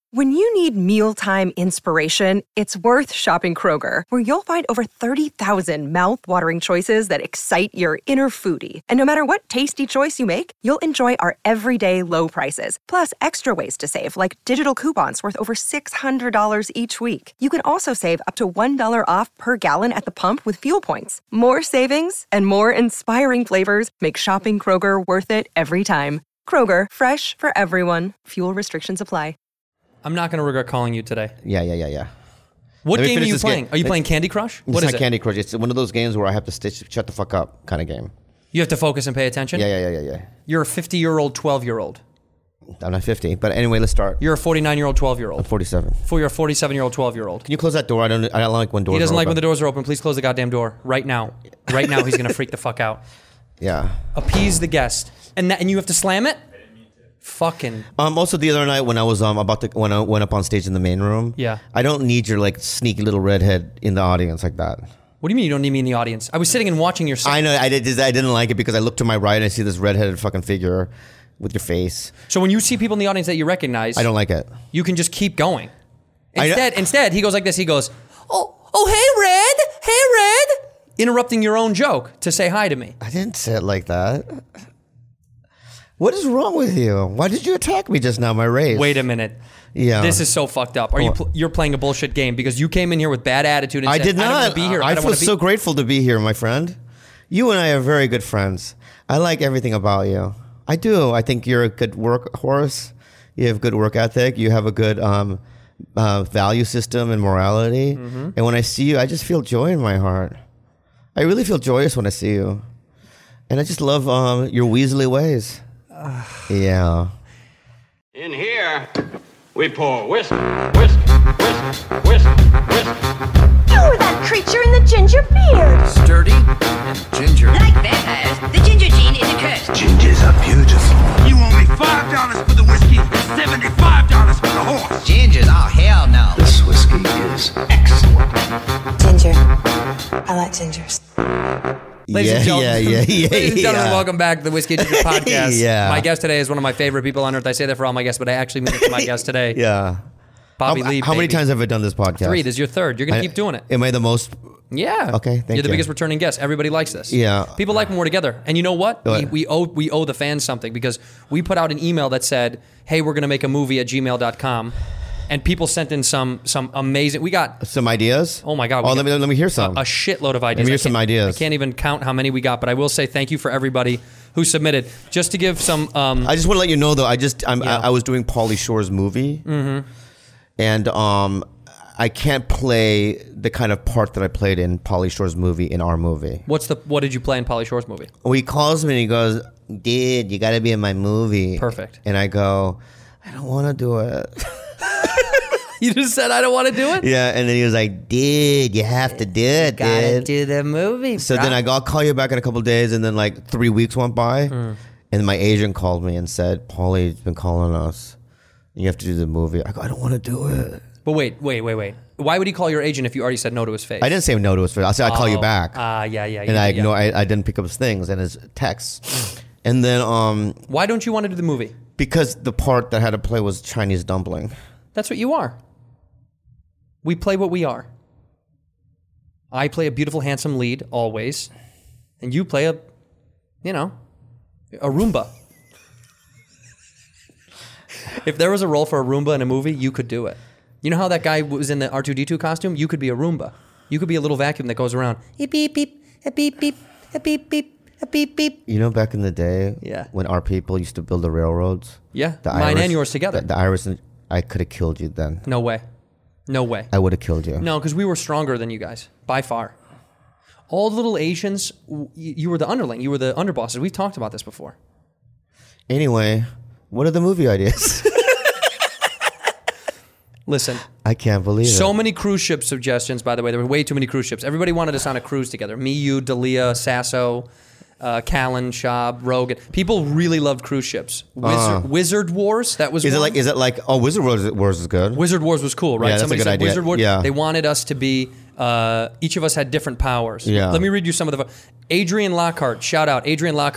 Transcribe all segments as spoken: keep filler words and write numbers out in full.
When you need mealtime inspiration, it's worth shopping Kroger, where you'll find over thirty thousand mouth-watering choices that excite your inner foodie. And no matter what tasty choice you make, you'll enjoy our everyday low prices, plus extra ways to save, like digital coupons worth over six hundred dollars each week. You can also save up to one dollar off per gallon at the pump with fuel points. More savings and more inspiring flavors make shopping Kroger worth it every time. Kroger, fresh for everyone. Fuel restrictions apply. I'm not going to regret calling you today. Yeah, yeah, yeah, yeah. What game are you playing? Game. Are you playing Candy Crush? It's what not is it? Candy Crush. It's one of those games where I have to stitch, shut the fuck up kind of game. You have to focus and pay attention? Yeah, yeah, yeah, yeah, yeah. You're a fifty-year-old, twelve-year-old. I'm not fifty, but anyway, let's start. You're a forty-nine-year-old, twelve-year-old. I'm forty-seven. For your forty-seven-year-old, twelve-year-old. Can you close that door? I don't. I don't like when doors. He doesn't are like open. when the doors are open. Please close the goddamn door right now. Right now, he's gonna freak the fuck out. Yeah. Appease the guest, and that, and you have to slam it. Fucking. Um. Also, the other night when I was um about to when I went up on stage in the main room. Yeah. I don't need your like sneaky little redhead in the audience like that. What do you mean you don't need me in the audience? I was sitting and watching your set. I know. I did. I didn't like it because I looked to my right and I see this redheaded fucking figure with your face. So when you see people in the audience that you recognize, I don't like it. You can just keep going. I- Instead, instead he goes like this. He goes, "Oh, oh, hey, Red, hey, Red," interrupting your own joke to say hi to me. I didn't say it like that. What is wrong with you? Why did you attack me just now? My race. Wait a minute. Yeah. This is so fucked up. Are you pl- you're playing a bullshit game because you came in here with bad attitude and I said, did I don't not. want to be here. I, I don't feel want to be so grateful to be here, my friend. You and I are very good friends. I like everything about you. I do. I think you're a good workhorse. You have good work ethic. You have a good um, uh, value system and morality. Mm-hmm. And when I see you, I just feel joy in my heart. I really feel joyous when I see you. And I just love um, your Weasley ways. Yeah. In here, we pour whisk, whisk, whisk, whisk, whisk. Oh, that creature in the ginger beard. Sturdy and ginger. Like vampires, the ginger gene is a curse. Gingers are beautiful. You owe me five dollars for the whiskey and seventy-five dollars for the horse. Gingers? Oh, hell no. This whiskey is excellent. Ginger. I like gingers. Ladies yeah, and gentlemen, yeah, yeah, yeah, ladies and gentlemen, yeah. welcome back to the Whiskey Ginger Podcast. Yeah. My guest today is one of my favorite people on earth. I say that for all my guests, but I actually mean it for my guest today. Yeah. Bobby how, Lee. How many baby. times have I done this podcast? Three. This is your third. You're going I- to keep doing it. Am I the most? Yeah. Okay, thank You're the you. biggest returning guest. Everybody likes this. Yeah. People like when we're together. And you know what? What? We, we owe we owe the fans something because we put out an email that said, hey, we're going to make a movie at gmail dot com. And people sent in some some amazing. We got Some ideas? oh my god. we Oh, got let me let me hear some. a, a shitload of ideas. Let me hear I some can't- ideas. I can't even count how many we got, but I will say thank you for everybody who submitted. Just to give some. Um, I just want to let you know though. I just I'm, Yeah. I, I was doing Pauly Shore's movie, mm-hmm. and um, I can't play the kind of part that I played in Pauly Shore's movie in our movie. what's the what did you play in Pauly Shore's movie? Well, he calls me and he goes, "Dude, you got to be in my movie." Perfect. And I go, "I don't want to do it." You just said I don't want to do it. Yeah, and then he was like, "Dude, you have to do it, dude." do the movie. So then I go, I'll call you back in a couple of days, and then like three weeks went by, Mm. and my agent called me and said, "Paulie's been calling us. You have to do the movie." I go, "I don't want to do it." But wait, wait, wait, wait. Why would he call your agent if you already said no to his face? I didn't say no to his face. I said I'll call you Oh, back. Ah, yeah, yeah. and yeah, I yeah. ignore. I, I didn't pick up his things and his texts. And then um, Why don't you want to do the movie? because the part that I had to play was Chinese dumpling. That's what you are. We play what we are. I play a beautiful, handsome lead always, and you play a, you know, a Roomba. If there was a role for a Roomba in a movie, you could do it. You know how that guy was in the R two D two costume? You could be a Roomba. You could be a little vacuum that goes around. Beep, beep, beep, a beep, beep, a beep, beep, a beep, beep. You know, back in the day, Yeah. when our people used to build the railroads. Yeah, the mine Iris- and yours together. The, the Iris, and I could have killed you then. No way. No way. I would have killed you. No, because we were stronger than you guys, by far. All the little Asians, w- you you were the underling. You were the underbosses. We've talked about this before. Anyway, what are the movie ideas? Listen, I can't believe so it. many cruise ship suggestions, by the way. There were way too many cruise ships. Everybody wanted us on a cruise together. Me, you, Dalia, Sasso, uh, Callan, Schaub, Rogan. People really loved cruise ships. Wizard, Uh. Wizard Wars, that was Is it one. like? Is it like? Oh, Wizard Wars, Wars is good. Wizard Wars was cool, right? Yeah, that's a Somebody good said idea. Wizard Wars. Yeah. They wanted us to be, uh, each of us had different powers. Yeah. Let me read you some of the. Adrian Lockhart, shout out. Adrian Lockhart.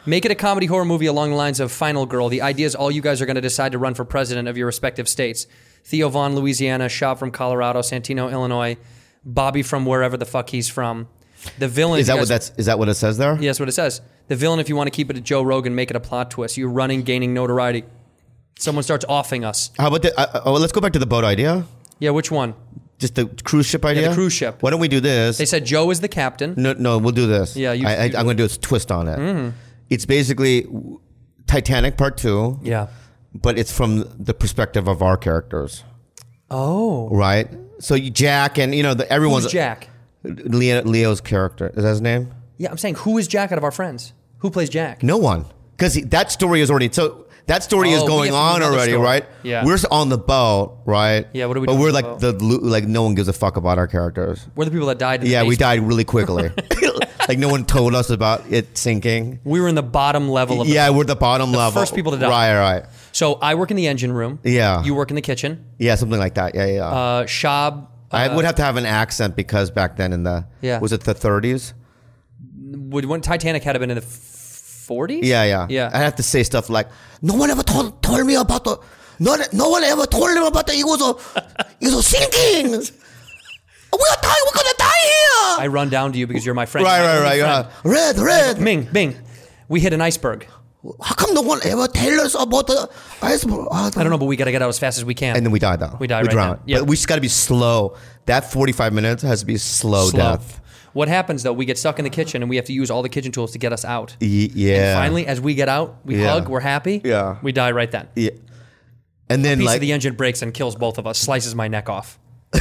Make it a comedy horror movie along the lines of Final Girl. The idea is all you guys are going to decide to run for president of your respective states. Theo Vaughn, Louisiana. Shab from Colorado. Santino, Illinois. Bobby from wherever the fuck he's from. The villain... Is that guys, what that's? Is that what it says there? Yeah, that's what it says. The villain, if you want to keep it a Joe Rogan, make it a plot twist. You're running, gaining notoriety. Someone starts offing us. How about the... Uh, oh, let's go back to the boat idea. Yeah, which one? Just the cruise ship idea? Yeah, the cruise ship. Why don't we do this? They said Joe is the captain. No, no, we'll do this. Yeah, you- I, I, you- I'm going to do a twist on it. Mm-hmm. It's basically Titanic Part Two. Yeah. But it's from the perspective of our characters, Oh. right? So you, Jack and you know the, everyone's Who's Jack? Leo, Leo's character. Is that his name? Yeah, I'm saying who is Jack out of our friends? Who plays Jack? No one, because that story is already so. That story Oh, is we going have to do on another already, story. right? Yeah. We're on the boat, right? Yeah, what do we But do we're on the like the lo- like no one gives a fuck about our characters. We're the people that died in the Yeah, we basement. died really quickly. Like no one told us about it sinking. We were in the bottom level of the Yeah, we're the bottom The level. first people to die. Right, right. So I work in the engine room. Yeah. You work in the kitchen. Yeah, something like that. Yeah, yeah. Uh, Shab. I uh, would have to have an accent because back then in the Yeah. was it the thirties? Would when Titanic had been in the forties? Yeah, yeah, Yeah. I have to say stuff like, "No one ever told told me about the no no one ever told me about the it was a it was sinking. We're dying. We're gonna die here." I run down to you because you're my friend. Right, You're my right, only right. friend. Yeah. Red, red. Bing, Bing. We hit an iceberg. How come no one ever tell us about the iceberg? I don't know, but we got to get out as fast as we can. And then we die though. We die We right drown. now. Yeah. But we just got to be slow. That forty-five minutes has to be slow, Slow. death. What happens though? We get stuck in the kitchen and we have to use all the kitchen tools to get us out. Y- yeah. Finally, as we get out, we Yeah. hug, we're happy. Yeah. We die right then. Yeah. And then Piece like of the engine breaks and kills both of us, slices my neck off.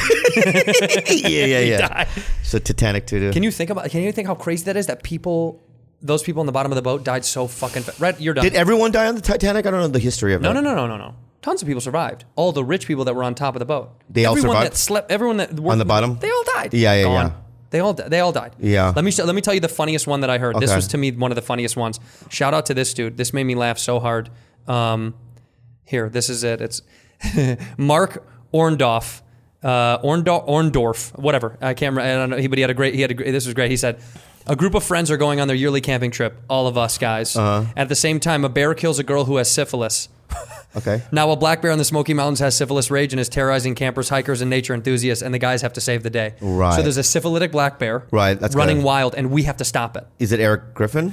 yeah, yeah, yeah. die. So Titanic too. Can you think about? Can you think how crazy that is? That people, those people in the bottom of the boat, died so fucking. Fa- right, you're done. Did everyone die on the Titanic? I don't know the history of no, it. no, no, no, no, no. Tons of people survived. All the rich people that were on top of the boat. They all everyone survived? That slept. Everyone that worked On the bottom? They all died. Yeah, yeah, Gone. yeah. They all they all died. Yeah. Let me let me tell you the funniest one that I heard. This Okay. was to me one of the funniest ones. Shout out to this dude. This made me laugh so hard. Um, here, this is it. It's Mark Orndorff. Uh, Orndorff, Orndorff, whatever. I can't remember. I don't know. He, but he had a great. He had a. great- This was great. He said, a group of friends are going on their yearly camping trip. All of us guys. Uh-huh. At the same time, a bear kills a girl who has syphilis. Okay. Now, a black bear in the Smoky Mountains has syphilis rage and is terrorizing campers, hikers, and nature enthusiasts, and the guys have to save the day. Right. So there's a syphilitic black bear Right, that's running good. wild, and we have to stop it. Is it Eric Griffin?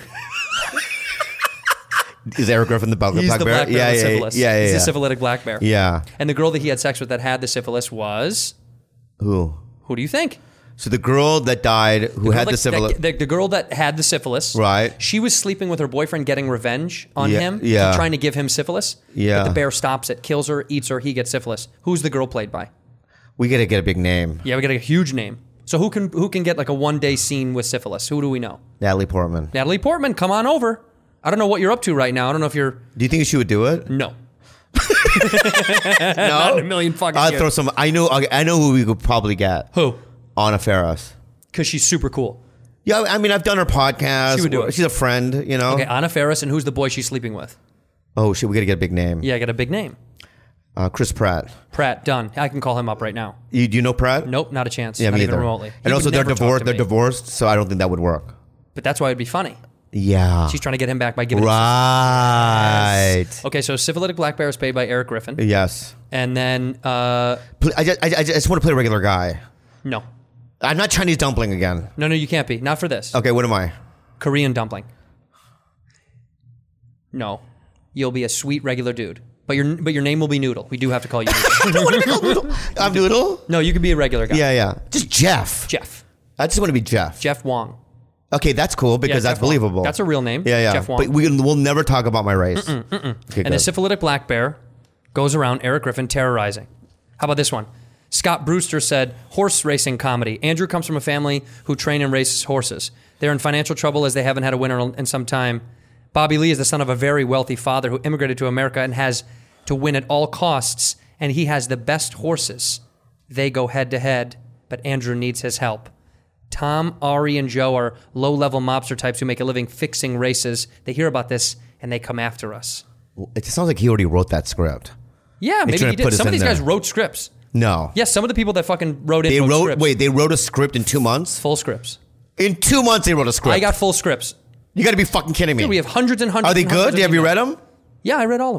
Is Eric Griffin the black, He's black the bear? black bear yeah, with yeah, syphilis. yeah, yeah, He's yeah. a syphilitic black bear. Yeah. And the girl that he had sex with that had the syphilis was... Who? Who do you think? So the girl that died, who had Like, the syphilis. that- The, the girl that had the syphilis. Right. She was sleeping with her boyfriend, getting revenge on Yeah, him. yeah. Trying to give him syphilis. Yeah. But the bear stops it, kills her, eats her, he gets syphilis. Who's the girl played by? We gotta get a big name. Yeah, we got a huge name. So who can who can get like a one day scene with syphilis? Who do we know? Natalie Portman. Natalie Portman, come on over. I don't know what you're up to right now. I don't know if you're... Do you think she would do it? No. No. Not in a million fucking I'll years. throw some. I know. I know who we could probably get. Who? Anna Faris. Because she's super cool. Yeah, I mean, I've done her podcast. She would do it. She's a friend, you know. Okay, Anna Faris, and who's the boy she's sleeping with? Oh shit, we gotta get a big name. Yeah, I got a big name. Uh, Chris Pratt. Pratt, done. I can call him up right now. You do you know Pratt? Nope, not a chance. Yeah, not me even either. remotely. He And also, would they're never talk divorced. to They're me. divorced, so I don't think that would work. But that's why it'd be funny. Yeah. She's trying to get him back by giving him Right. Okay, so Syphilitic Black Bear is played by Eric Griffin. Yes. And then, uh, Pl- I just, I, I just want to play a regular guy. no. I'm not Chinese dumpling again. No, no, you can't be. Not for this. Okay, what am I? Korean dumpling. No. You'll be a sweet regular dude. But your but your name will be Noodle. We do have to call you Noodle. I'm Noodle? No, you can be a regular guy. Yeah, yeah. Just Jeff. Jeff. I just want to be Jeff. Jeff Wong. Okay, that's cool because Yeah, that's Jeff Wong. believable. That's a real name. Yeah, yeah. Jeff Wong. But we, we'll never talk about my race. Okay, And good. the syphilitic black bear goes around Eric Griffin terrorizing. How about this one? Scott Brewster said, horse racing comedy. Andrew comes from a family who train and race horses. They're in financial trouble as they haven't had a winner in some time. Bobby Lee is the son of a very wealthy father who immigrated to America and has to win at all costs, and he has the best horses. They go head to head, but Andrew needs his help. Tom, Ari, and Joe are low-level mobster types who make a living fixing races. They hear about this, and they come after us. It sounds like he already wrote that script. Yeah, maybe trying he to put did. us Some of in these guys there. wrote scripts. No. Yes, some of the people that fucking wrote in They wrote, wrote, scripts. wait, they wrote a script in two months? Full scripts. In two months, they wrote a script. I got full scripts. You got to be fucking kidding me. Dude, we have hundreds and hundreds. Are they and hundreds good? of Have you emails. read them? Yeah, I read all of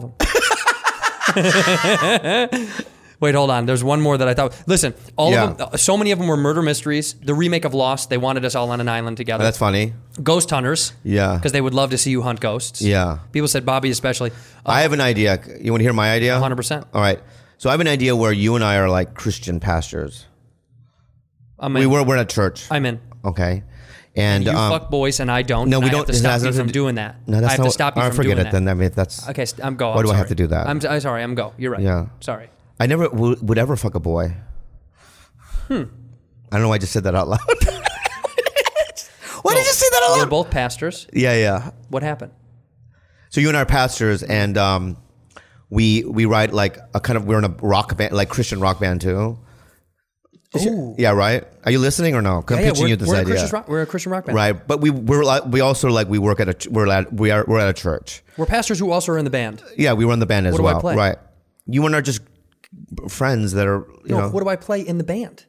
them. Wait, hold on. There's one more that I thought. Listen, all Yeah. of them. So many of them were murder mysteries. The remake of Lost. They wanted us all on an island together. Oh, that's funny. Ghost hunters. Yeah. Because they would love to see you hunt ghosts. Yeah. People said Bobby especially. Uh, I have an idea. You want to hear my idea? one hundred percent. All right. So I have an idea where you and I are like Christian pastors. I'm in. We were we're in a church. I'm in. Okay. And You um, fuck boys and I don't. no, and we I don't. have to it stop has you nothing from to- doing that. No, that's I have not, to stop you all right, from forget doing it that. then. I mean, that's Okay, st- I'm go. Why I'm do I have sorry. to do that? I'm, I'm sorry. I'm go. You're right. Yeah. Sorry. I never w- would ever fuck a boy. Hmm. I don't know why I just said that out loud. Why did you say that out We're loud? both pastors. Yeah, yeah. What happened? So you and I are pastors, and um, we we write like a kind of we're in a rock band, like Christian rock band too. Is Ooh. it- yeah, right. Are you listening or no? 'Cause I'm Yeah, yeah, pitching we're, you this we're, a idea. Christian rock, we're a Christian rock band. Right, but we we're like we also like we work at a ch- we're at we are we're at a church. We're pastors who also are in the band. Yeah, we run the band as What do I well. play? Right. You and I are just friends that are you No, know what do I play in the band?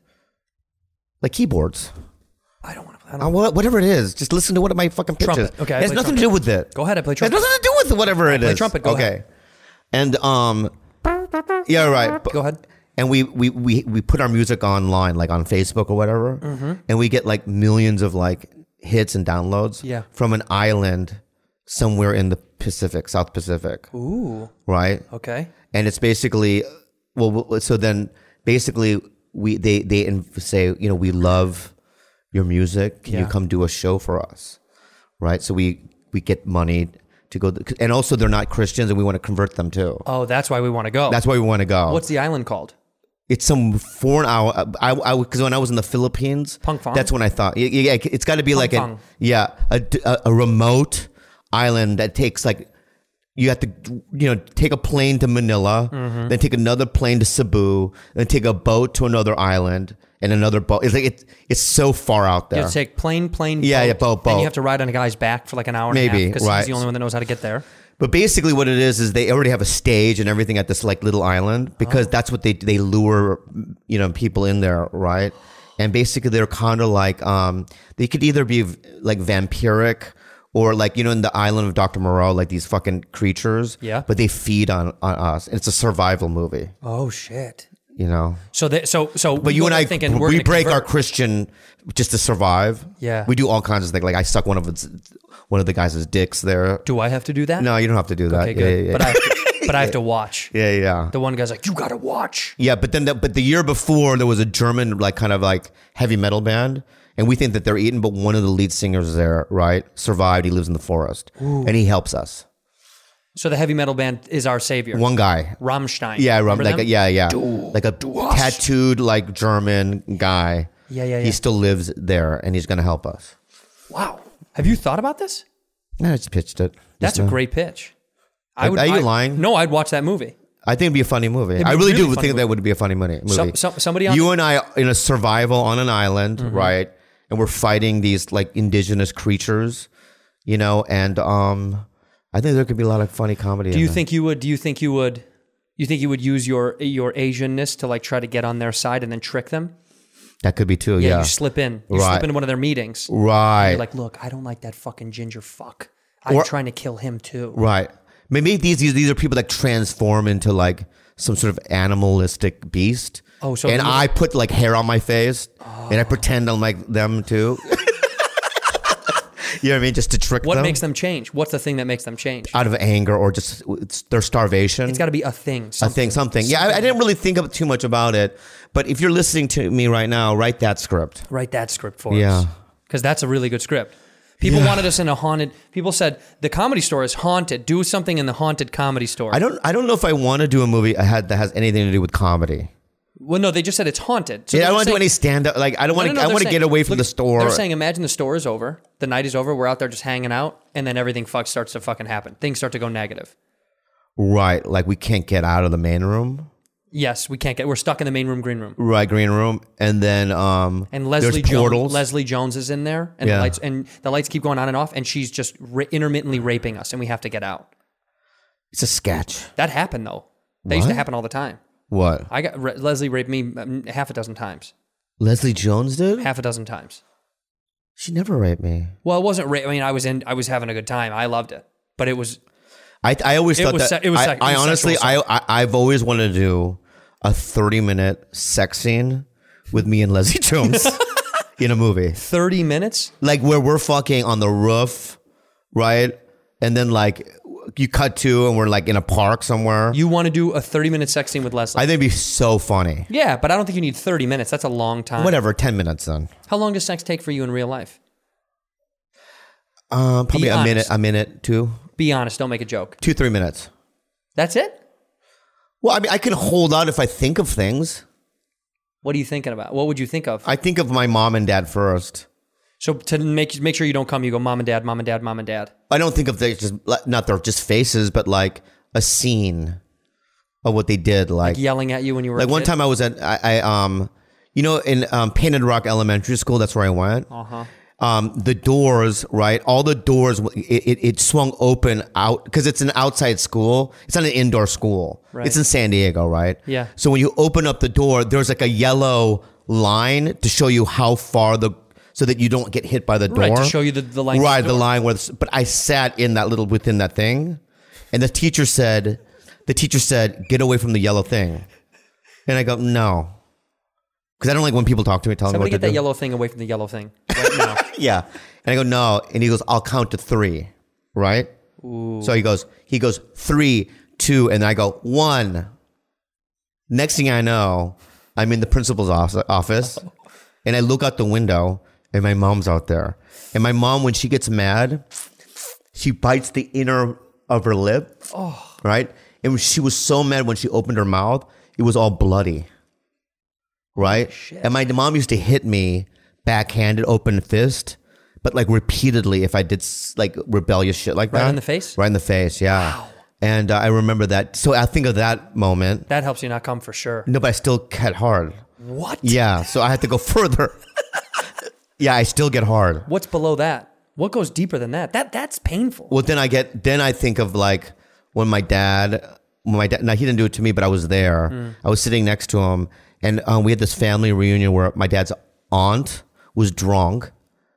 like keyboards. I don't want to play. I Uh, don't wha- whatever it is, just listen to what my fucking pitch Trumpet. is. Okay, I it has play nothing trumpet. to do with it. Go ahead, I play It trumpet. has nothing to do with whatever it is. play trumpet, go okay. ahead. And um, yeah, right. Go ahead. And we, we we we put our music online, like on Facebook or whatever, Mm-hmm. and we get like millions of like hits and downloads Yeah. from an island somewhere in the Pacific, South Pacific, Ooh. right? Okay. And it's basically, well, well, so then basically we they they in- say, you know, we love your music. Can you Yeah. come do a show for us, right? So we we get money to go, and also they're not Christians, and we want to convert them too. Oh, that's why we want to go. That's why we want to go. What's the island called? It's some foreign hour. I I because when I was in the Philippines, Pang Fong? that's when I thought, yeah, yeah it's got to be like a Fong. yeah a, a a remote island that takes like you have to you know take a plane to Manila, Mm-hmm. then take another plane to Cebu, then take a boat to another island and another boat. It's like it's it's so far out You there. have to take plane, plane, Yeah, boat, yeah, boat, Then boat. you have to ride on a guy's back for like an hour and a Maybe, half because right. he's the only one that knows how to get there. But basically, what it is is they already have a stage and everything at this like little island because that's what they they lure you know people in there, right? And basically, they're kind of like um, they could either be v- like vampiric or like you know in the island of Doctor Moreau, like these fucking creatures. Yeah. But they feed on on us. It's a survival movie, Oh shit. you know. So they, so so. But you and I, thinking we're we gonna break our convert. Christian just to survive. Yeah. We do all kinds of things. Like I suck one of its one of the guys' dicks there. Do I have to do that? No, you don't have to do that. Okay, Yeah, good. yeah, yeah. But I have to, but I have to watch. yeah, yeah. The one guy's like, you gotta watch. Yeah, but then the, but the year before there was a German like kind of like heavy metal band, and we think that they're eaten, but one of the lead singers there, right, survived. He lives in the forest, and he helps us. So the heavy metal band is our savior. One guy, Rammstein. yeah, rum, Remember like a, them? yeah, yeah, like a tattooed like German guy. Yeah, yeah, He yeah. still lives there, and he's gonna help us. Wow. Have you thought about this? I just pitched it. That's Just a now. great pitch. Are- are you lying? No, I'd watch that movie. I think it'd be a funny movie. be I a really really do funny think movie. that would be a funny money, movie. Some- some- somebody on you the- and I in a survival on an island, Mm-hmm. right? And we're fighting these like indigenous creatures, you know. And um, I think there could be a lot of funny comedy. Do in you there. think you would? Do you think you would? You think you would use your your Asianness to like try to get on their side and then trick them? that could be too? Yeah, Yeah, you slip in. You Right. slip into one of their meetings. right, You're like, look, I don't like that fucking ginger fuck. I'm Or- trying to kill him too. right. Maybe these, these these are people that transform into like some sort of animalistic beast. Oh, so and the- I put like hair on my face, and I pretend I'm like them too. You know what I mean? Just to trick What them. makes them change? What's the thing that makes them change? out of anger or just it's their starvation. It's got to be a thing. a Something. thing, something. Yeah, I, I didn't really think of too much about it, but if you're listening to me right now, write that script. Write that script for Yeah. us. Because that's a really good script. People Yeah. wanted us in a haunted. People said the Comedy Store is haunted. Do something in the haunted Comedy Store. I don't. I don't know if I want to do a movie ahead that has anything to do with comedy. Well, no, they just said it's haunted. So Yeah, I they're don't want to do saying- any stand up. Like I don't No, want no, to. no, I they're want to saying- get away from look, the store. They're saying, imagine the store is over, the night is over, we're out there just hanging out, and then everything fuck starts to fucking happen. Things start to go negative. Right, like we can't get out of the main room. Yes, we can't get. We're stuck in the main room, green room, Right, green room, and then um, and Leslie there's portals. Jones. Leslie Jones is in there, and Yeah. the lights and the lights keep going on and off, and she's just ra- intermittently raping us, and we have to get out. It's a sketch. That happened though. That used to What? happen all the time. What? I got Re- Leslie raped me um, half a dozen times. Leslie Jones did? Half a dozen times. She never raped me. Well, it wasn't rape. I mean, I was in. I was having a good time. I loved it, but it was. I I always It thought was that. se- it was I, sec- it I was honestly, sexual I, I I've always wanted to do a thirty minute sex scene with me and Leslie Jones in a movie, thirty minutes. like where we're fucking on the roof, right? And then like you cut to and we're like in a park somewhere. You want to do a thirty minute sex scene with Leslie? I think it'd be so funny. yeah, but I don't think you need thirty minutes. That's a long time. Whatever, ten minutes then. How long does sex take for you in real life? Um, probably Be a minute, honest. a minute, two, Be honest. Don't make a joke. two, three minutes. That's it. Well, I mean, I can hold out if I think of things. What are you thinking about? What would you think of? I think of my mom and dad first. So to make make sure you don't come, you go mom and dad, mom and dad, mom and dad. I don't think of they just not their just faces, but like a scene of what they did. Like, Like yelling at you when you were like a one kid? time I was at I, I um you know in um, Painted Rock Elementary School. That's where I went. Uh huh. Um, the doors, right? All the doors, it, it, it swung open out because it's an outside school. It's not an indoor school. Right. It's in San Diego, right? Yeah. So when you open up the door, there's like a yellow line to show you how far the, so that you don't get hit by the door. Right, to show you the, the length. Right, of the door. line where. The, but I sat in that little within that thing, and the teacher said, the teacher said, "Get away from the yellow thing," and I go, "No." Because I don't like when people talk to me, telling Somebody me what get to that do. yellow thing away from the yellow thing right now. Yeah. And I go, no. And he goes, I'll count to three. Right? Ooh. So he goes, he goes, three, two. And I go, one. Next thing I know, I'm in the principal's office. And I look out the window and my mom's out there. And my mom, when she gets mad, she bites the inner of her lip. Oh. Right? And she was so mad when she opened her mouth, it was all bloody. Right? Shit. And my mom used to hit me backhanded, open fist, but like repeatedly if I did s- like rebellious shit like that. Right in the face? Right in the face, yeah. Wow. And uh, I remember that. So I think of that moment. That helps you not come for sure. No, but I still get hard. What? Yeah, so I had to go further. Yeah, I still get hard. What's below that? What goes deeper than that? That that's painful. Well, then I get, then I think of like when my dad, when my dad, now he didn't do it to me, but I was there. Mm. I was sitting next to him and um, we had this family reunion where my dad's aunt was drunk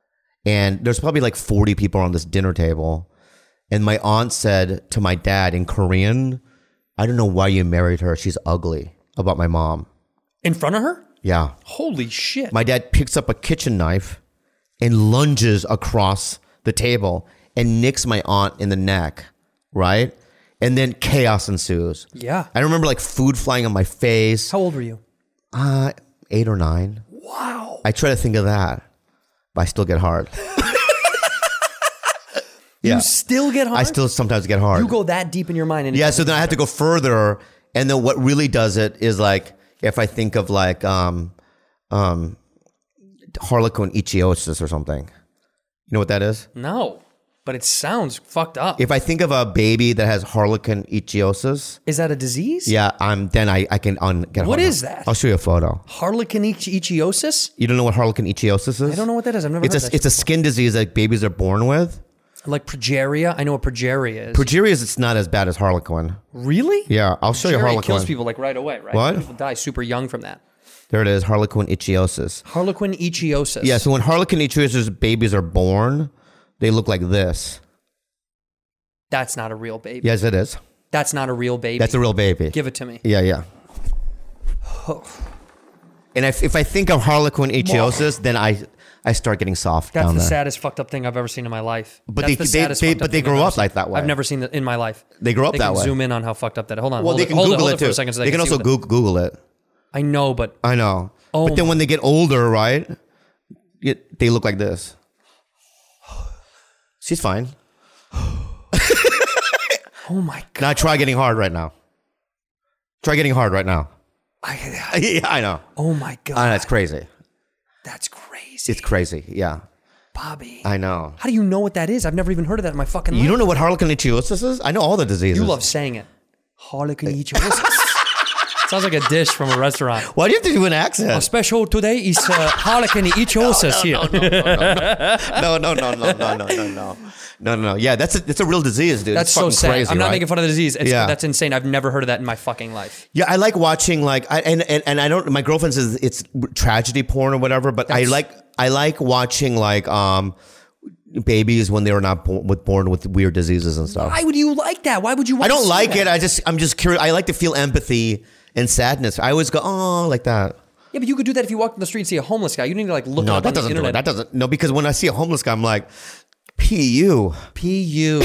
and there's probably like forty people on this dinner table. And my aunt said to my dad in Korean, I don't know why you married her. She's ugly, about my mom. In front of her? Yeah. Holy shit. My dad picks up a kitchen knife and lunges across the table and nicks my aunt in the neck, right? And then chaos ensues. Yeah. I remember like food flying on my face. How old were you? Uh, eight or nine. Wow. I try to think of that, but I still get hard. Yeah. You still get hard? I still sometimes get hard. You go that deep in your mind. And it Yeah, doesn't so then I have to go further. And then what really does it is like, if I think of like um, um, harlequin ichthyosis or something. You know what that is? No, but it sounds fucked up. If I think of a baby that has harlequin ichthyosis, Is that a disease? yeah, I'm then I, I can un, get What hard. is that? I'll show you a photo. Harlequin ich- ichthyosis? You don't know what harlequin ichthyosis is? I don't know what that is. I've never It's heard a that it's a shit skin disease that babies are born with. before. Like progeria? I know what progeria is. Progeria is it's not as bad as harlequin. Really? Yeah, I'll show you Progeria harlequin. kills people like right away, right? What? People die super young from that. There it is, harlequin ichthyosis. Harlequin ichthyosis. Yeah, so when harlequin ichthyosis babies are born, they look like this. That's not a real baby. Yes, it is. That's not a real baby. That's a real baby. Give it to me. Yeah, yeah. And if, if I think of harlequin ichthyosis, then I I start getting soft That's down the there. saddest fucked up thing I've ever seen in my life. But That's they- the they- saddest they- fucked but up they thing grow I've up ever seen. like that way. I've never seen that in my life. They grow up they that can way. Zoom in on how fucked up that. Hold on. Well, hold they it, can hold Google it, hold it, it for too. a second. So they they, can see also what Goog- Google it. the- I know, but I know. Oh but then my- when they get older, right, it, they look like this. She's fine. oh my god. Now try getting hard right now. Try getting hard right now. I, Yeah, I know. oh my god. I know, it's crazy. That's crazy. It's crazy. Yeah, Bobby. I know. How do you know what that is? I've never even heard of that in my fucking life. You don't know what harlequin ichthyosis is? I know all the diseases. You love saying it. Harlequin ichthyosis. Sounds like a dish from a restaurant. Why do you have to do an accent? Our special today is uh, Harlequin ichthyosis here. no, no, no, no, no, no, no, no, no, no. Yeah, that's a, it's a real disease, dude. That's It's so fucking sad. crazy, I'm not right? making fun of the disease. It's, Yeah. That's insane. I've never heard of that in my fucking life. Yeah, I like watching like I, and, and and I don't. My girlfriend says it's tragedy porn or whatever, but That's- I like I like watching like um babies when they were not born with, born with weird diseases and stuff. Why would you like that? Why would you? Want I don't to see like that? it. I just I'm just curious. I like to feel empathy and sadness. I always go oh like that. Yeah, but you could do that if you walked in the street and see a homeless guy. You need to like look. No, up that on the doesn't do it. internet. That doesn't. No, because when I see a homeless guy, I'm like, P U, P U.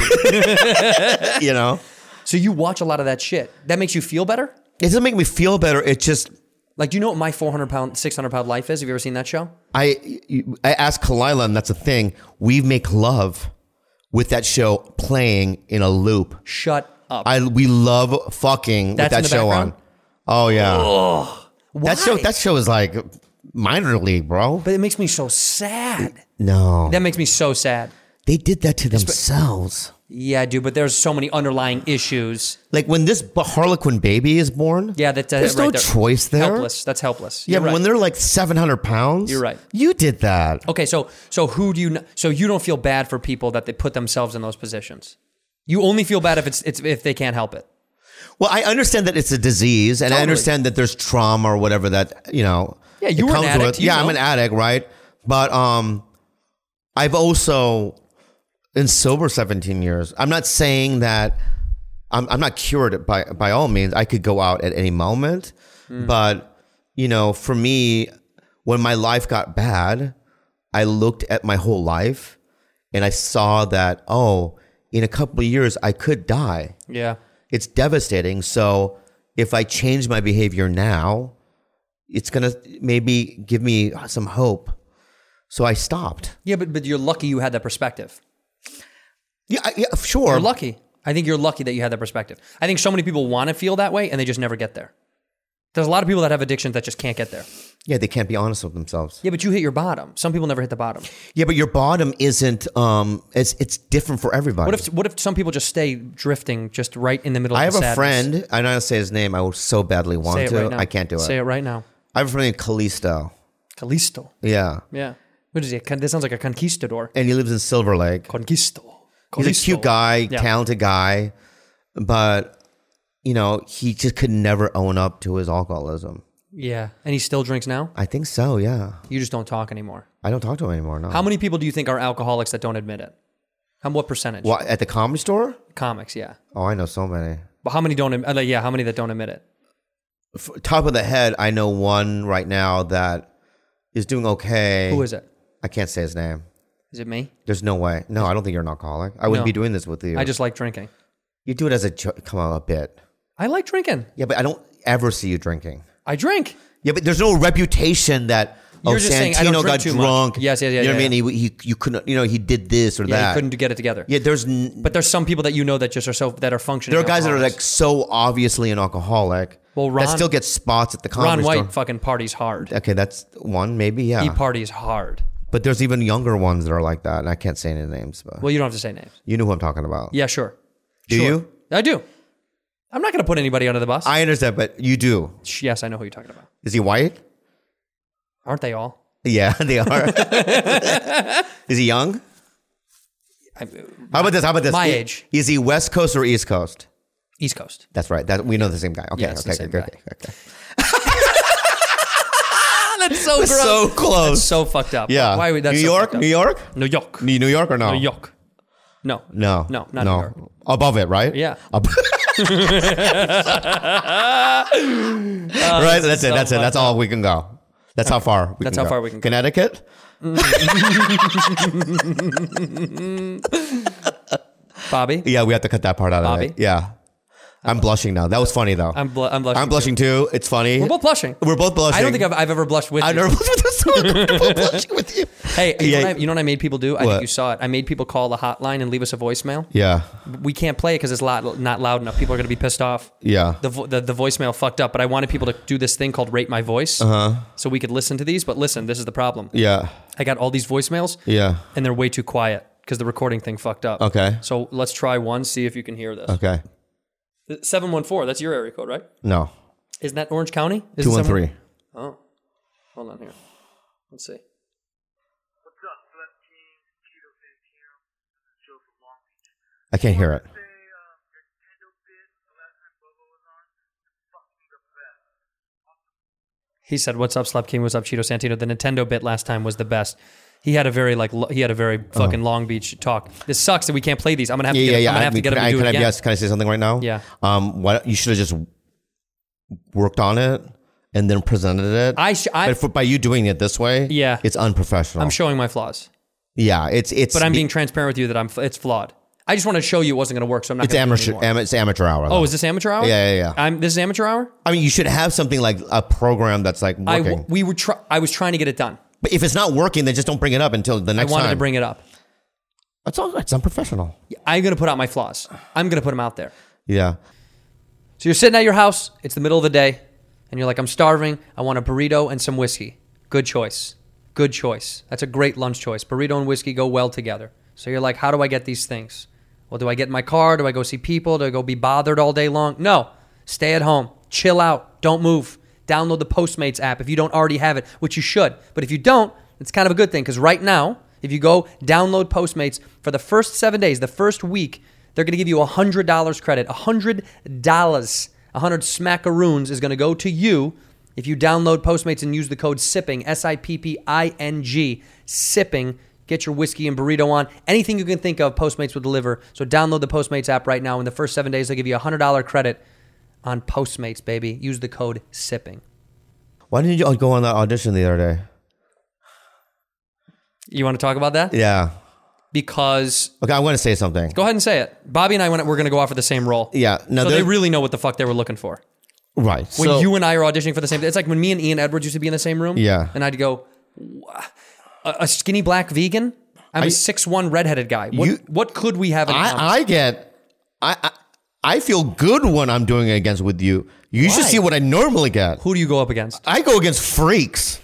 you know. So you watch a lot of that shit. That makes you feel better. It doesn't make me feel better. It just Like, do you know what My four hundred pound, six hundred pound Life is? Have you ever seen that show? I I asked Kalila, and that's a thing. We make love with that show playing in a loop. Shut up. I we love fucking That's in with the that show background? on. Oh yeah. Ugh. Why? That show that show is like minor league, bro. But it makes me so sad. No. That makes me so sad. They did that to themselves. Yeah, dude, but there's so many underlying issues. Like when this b- Harlequin baby is born, Yeah, that's uh, there's right no there. choice there. Helpless. That's helpless. Yeah, You're but right. when they're like seven hundred pounds, You're right. You did that. Okay, so so who do you kn- so you don't feel bad for people that they put themselves in those positions? You only feel bad if it's, it's if they can't help it. Well, I understand that it's a disease, and I Totally. understand that there's trauma or whatever that you know. Yeah, you it were an comes addict, with. you Yeah, I'm know. an addict, right? But um, I've also been sober seventeen years. I'm not saying that I'm I'm not cured by by all means. I could go out at any moment, Hmm. but you know, for me, when my life got bad, I looked at my whole life, and I saw that oh, in a couple of years, I could die. Yeah. It's devastating. So if I change my behavior now, it's going to maybe give me some hope. So I stopped. Yeah, but but you're lucky you had that perspective. Yeah, I- yeah, sure. You're lucky. I think you're lucky that you had that perspective. I think so many people want to feel that way and they just never get there. There's a lot of people that have addictions that just can't get there. Yeah, they can't be honest with themselves. Yeah, but you hit your bottom. Some people never hit the bottom. Yeah, but your bottom isn't, um, it's it's different for everybody. What if what if some people just stay drifting just right in the middle I of have the a sadness? friend, I'm not going to say his name, I would so badly want Say it to. right now. I can't do it. Say it right now. I have a friend named Callisto. Callisto. Yeah. Yeah. What is he? That sounds like a conquistador. And he lives in Silver Lake. Conquisto. He's a cute guy, Yeah. talented guy, but you know, he just could never own up to his alcoholism. Yeah. And he still drinks now? I think so, yeah. You just don't talk anymore. I don't talk to him anymore, no. How many people do you think are alcoholics that don't admit it? How what percentage? What, at the comedy store? Comics, yeah. Oh, I know so many. But how many don't admit? Uh, like, yeah, how many that don't admit it? F- top of the head, I know one right now that is doing okay. Who is it? I can't say his name. Is it me? There's no way. No, I don't think you're an alcoholic. I wouldn't No. be doing this with you. I just like drinking. You do it as a jo- come on a bit. I like drinking. Yeah, but I don't ever see you drinking. I drink. Yeah, but there's no reputation that You're oh just saying, I don't Santino drink got too much. drunk. Yes, yes, yeah, You know yeah, what I mean? He, he you couldn't. You know he did this or Yeah, that. you couldn't get it together. Yeah, there's. N- But there's some people that you know that just are so that are functioning. there are guys that are alcoholics. like so obviously an alcoholic. Well, Ron- that still gets spots at the Ron comedy White store. fucking parties hard. Okay, that's one maybe. Yeah, He parties hard. but there's even younger ones that are like that, and I can't say any names. But Well, you don't have to say names. you know who I'm talking about. Yeah, sure. Do Sure. you? I do. I'm not going to put anybody under the bus. I understand, but you do. yes, I know who you're talking about. Is he white? Aren't they all? Yeah, they are. Is he young? I, How about this? How about this? My I- age. Is he West Coast or East Coast? East Coast. That's right. That we know the same guy. Okay, Yeah, it's the okay, same okay, guy. okay, okay. That's so gross. So close. That's so fucked up. Yeah. Why would that? New so York? fucked up. New York? New York. New New York or no? New York. No. No. No, not no. New York. Above it, right? Yeah. Ab- right. That's it. so That's it. That's fucked all we can go. That's how far. We That's can how go. far we can go. Connecticut. Bobby. Yeah, we have to cut that part out Bobby? of it. Yeah. I'm blushing now. That was funny though. I'm, bl- I'm blushing. I'm blushing too. It's funny. We're both blushing. We're both blushing. I don't think I've, I've ever blushed with I've you. never blushed with someone. I'm both blushing with you. Hey, you, Yeah. know what I, you know what I made people do? I What? think you saw it. I made people call the hotline and leave us a voicemail. Yeah. We can't play it because it's loud, not loud enough. People are going to be pissed off. Yeah. The, vo- the the voicemail fucked up, but I wanted people to do this thing called Rate My Voice, uh-huh. so we could listen to these. But listen, this is the problem. Yeah. I got all these voicemails, Yeah. and they're way too quiet because the recording thing fucked up. Okay. So let's try one, see if you can hear this. Okay. seven one four, that's your area code, right? No. Isn't that Orange County? Is Two it one seven- three. Oh, hold on here. Let's see. I can't hear it. He said, "What's up, Slap King? What's up, Cheeto Santino?" The Nintendo bit last time was the best. He had a very like lo- he had a very fucking Oh. Long Beach talk. This sucks that we can't play these. I'm gonna have Yeah, to get, yeah, yeah. I'm gonna I have to mean, get him can to I, do can it I, again. yes, can I say something right now? Yeah. Um, what you should have just worked on it and then presented it. I sh- I- but for, by you doing it this way, Yeah. it's unprofessional. I'm showing my flaws, Yeah, it's it's. but I'm the- being transparent with you that I'm it's flawed. I just want to show you it wasn't gonna work, so I'm not. It's gonna do it amateur. anymore. Am, it's amateur hour. Oh, though. is this amateur hour? Yeah, yeah, yeah. I'm, this is amateur hour. I mean, you should have something like a program that's like I working. w- we were try- I was trying to get it done. but if it's not working, then just don't bring it up until the I next wanted time. to bring it up. It's all. It's unprofessional. I'm gonna put out my flaws. I'm gonna put them out there. Yeah. So you're sitting at your house. It's the middle of the day, and you're like, "I'm starving. I want a burrito and some whiskey." Good choice. Good choice. That's a great lunch choice. Burrito and whiskey go well together. So you're like, "How do I get these things?" Well, do I get in my car? Do I go see people? Do I go be bothered all day long? No. Stay at home. Chill out. Don't move. Download the Postmates app if you don't already have it, which you should. But if you don't, it's kind of a good thing because right now, if you go download Postmates for the first seven days, the first week, they're going to give you one hundred dollars credit. one hundred dollars. one hundred smackaroons is going to go to you if you download Postmates and use the code SIPPING, S I P P I N G, SIPPING. Get your whiskey and burrito on. Anything you can think of, Postmates will deliver. So download the Postmates app right now. In the first seven days, they'll give you a one hundred dollars credit on Postmates, baby. Use the code SIPPING. Why didn't you go on that audition the other day? You want to talk about that? Yeah. Because, Okay, I want to say something. go ahead and say it. Bobby and I went, we're going to go out for the same role. Yeah. Now so they there- really know what the fuck they were looking for. Right. When so, you and I are auditioning for the same thing. It's like when me and Ian Edwards used to be in the same room. Yeah. And I'd go, a, a skinny black vegan? I'm a I- six one redheaded guy. What, You- what could we have in common? I, I get, I, I, I feel good when I'm doing it against with you. You should Why? see what I normally get. Who do you go up against? I go against freaks.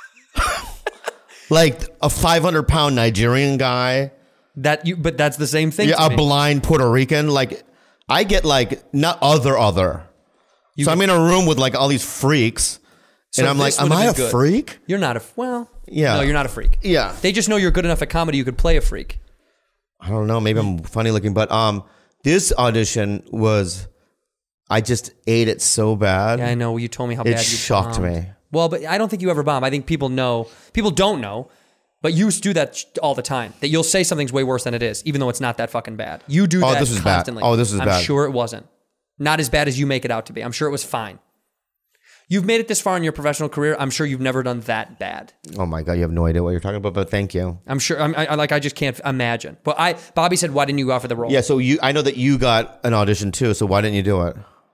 Like a five hundred pound Nigerian guy. That you, but that's the same thing. Yeah, to a me. blind Puerto Rican. Like, I get like, not other, other. You- so I'm in a room with like all these freaks. So and I'm like, this am would've I been a good. freak? You're not a well. Yeah. No, you're not a freak. Yeah. They just know you're good enough at comedy. You could play a freak. I don't know. Maybe I'm funny looking, but um, this audition was, I just ate it so bad. Yeah, I know. You told me how It bad you shocked bombed. me. Well, but I don't think you ever bomb. I think people know. People don't know, but you do that sh- all the time. That you'll say something's way worse than it is, even though it's not that fucking bad. You do Oh, that this was bad. constantly. Oh, this was I'm bad. sure it wasn't. Not as bad as you make it out to be. I'm sure it was fine. You've made it this far in your professional career. I'm sure you've never done that bad. Oh my God, you have no idea what you're talking about, but thank you. I'm sure. I'm, I, I like. I just can't imagine. But I. Bobby said, "Why didn't you go out for the role?" Yeah, so you, I know that you got an audition too, so why didn't you do it?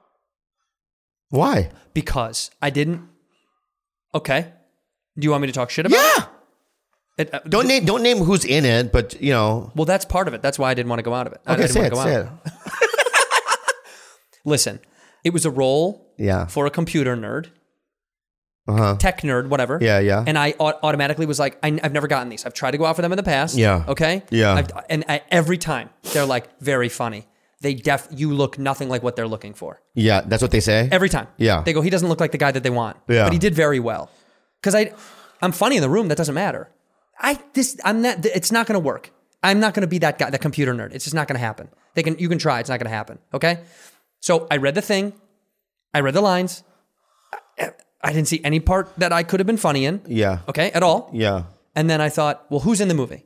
Why? Because I didn't. Okay. Do you want me to talk shit about it? Yeah. It, uh, Don't name, don't name who's in it, but you know. Well, that's part of it. That's why I didn't want to go out of it. I, I Okay, didn't say want it, to go say out. it. Listen, it was a role Yeah. for a computer nerd, Uh-huh. tech nerd, whatever. Yeah, yeah. And I au- automatically was like, I, I've never gotten these. I've tried to go out for them in the past. Yeah. Okay. Yeah. I've, and I, every time they're like very funny. They def you look nothing like what they're looking for. Yeah, that's what they say? Every time. Yeah. They go, he doesn't look like the guy that they want. Yeah. But he did very well. Because I, I'm funny in the room. That doesn't matter. I this I'm not. It's not going to work. I'm not going to be that guy, that computer nerd. It's just not going to happen. They can. You can try. It's not going to happen. Okay. So I read the thing. I read the lines. I, I didn't see any part that I could have been funny in. Yeah. Okay. At all. Yeah. And then I thought, well, who's in the movie?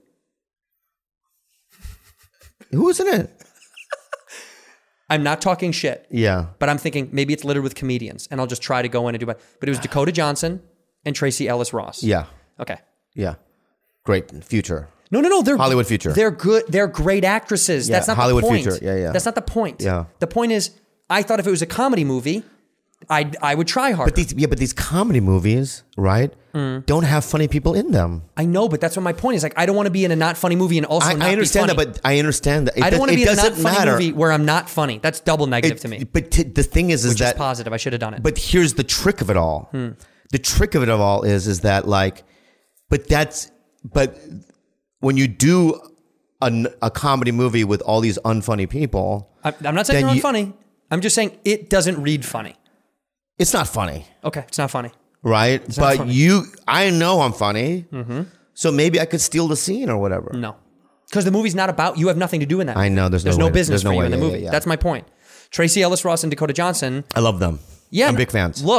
Who's in it? I'm not talking shit. Yeah. But I'm thinking maybe it's littered with comedians, and I'll just try to go in and do my. But it was Dakota Johnson and Tracy Ellis Ross. Yeah. Okay. Yeah. Great future. No, no, no. They're Hollywood future. They're good. They're great actresses. Yeah, That's not Hollywood the point. future. Yeah, yeah. That's not the point. Yeah. The point is, I thought if it was a comedy movie, I I would try harder. But these, yeah, but these comedy movies, right, Mm. don't have funny people in them. I know, but that's what my point is. Like, I don't want to be in a not funny movie and also I, not I understand be that, funny. but I understand that. It I don't does- want to it be in a not doesn't funny matter. movie where I'm not funny. That's double negative It- to me. But t- the thing is, is Which that is positive. I should have done it. But here's the trick of it all. Hmm. The trick of it all is, is that like, but that's, but when you do a, a comedy movie with all these unfunny people, I, I'm not saying then they're you- unfunny. I'm just saying it doesn't read funny. it's not funny, Okay, it's not funny. right? not But funny. you, I know I'm funny, Mm-hmm. so maybe I could steal the scene or whatever. No, because the movie's not about you. Have nothing to do in that. I movie. know, there's no there's no way- business there's no for you way, in the yeah, movie. yeah, yeah. That's my point. Tracy Ellis Ross and Dakota Johnson. I love them. Yeah, I'm no- big fans. Look,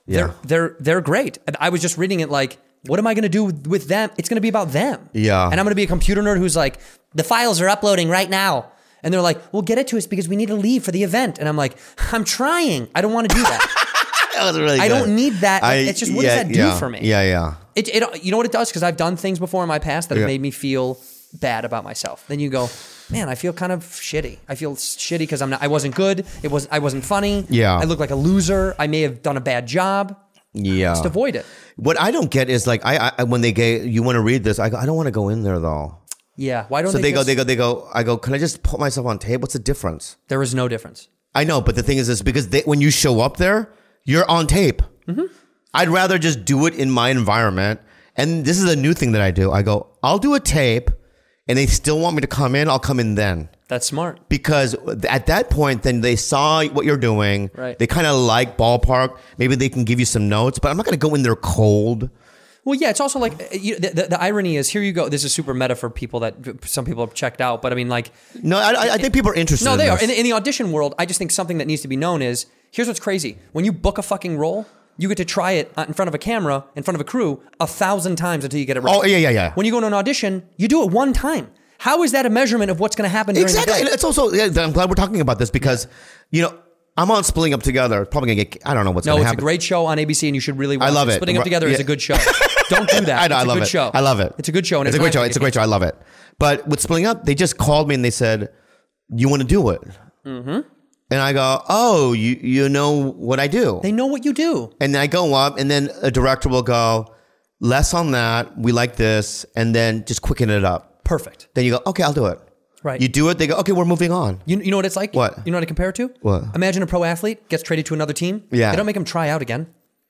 They're they're they're great. And I was just reading it like, what am I going to do with them? It's going to be about them. Yeah. And I'm going to be a computer nerd who's like, the files are uploading right now. And they're like, well, get it to us because we need to leave for the event. And I'm like, I'm trying. I don't want to do that. That was really I good. don't need that. I, it's just, what yeah, does that do yeah, for me? Yeah, yeah. It, it, you know what it does? Because I've done things before in my past that Yeah. have made me feel bad about myself. Then you go, man, I feel kind of shitty. I feel shitty because I'm not. I wasn't good. It was. I wasn't funny. Yeah. I look like a loser. I may have done a bad job. Yeah. Just avoid it. What I don't get is like I, I when they get you want to read this, I go, I don't want to go in there though. Yeah. Why don't So they? they go, just- they go, they go. I go. Can I just put myself on tape? What's the difference? There is no difference. I know, but the thing is, this because they, when you show up there, you're on tape. Mm-hmm. I'd rather just do it in my environment. And this is a new thing that I do. I go, I'll do a tape, and they still want me to come in. I'll come in then. That's smart. Because at that point, then they saw what you're doing. Right. They kind of like ballpark. Maybe they can give you some notes, but I'm not going to go in there cold. Well, yeah, it's also like uh, you, the, the, the irony is here you go. This is super meta for people that some people have checked out, but I mean, like, No, I, I think people are interested. no, in they this. are. In, the- in the audition world, I just think something that needs to be known is here's what's crazy: when you book a fucking role, you get to try it in front of a camera, in front of a crew, a thousand times until you get it right. Oh, yeah, yeah, yeah. When you go to an audition, you do it one time. How is that a measurement of what's going to happen during Exactly. the And day? it's also, yeah, I'm glad we're talking about this because, you know, I'm on Splitting Up Together. Probably going to get, I don't know what's No, going to it's happen. a great show on A B C, and you should really watch I love it. Splitting Up Together is Yeah. a good show. Don't do that. I know, It's I a love good it. show. I love it. It's a good show. And it's a great show. It's a great show. I love it. But with Splitting Up, they just called me and they said, you want to do it? Mm-hmm. And I go, oh, you you know what I do. They know what you do. And then I go up and then a director will go, less on that. We like this. And then just quicken it up. Perfect. Then you go, okay, I'll do it. Right. You do it. They go, okay, we're moving on. You, you know what it's like? What? You know what to compare it to? What? Imagine a pro athlete gets traded to another team. Yeah. They don't make him try out again.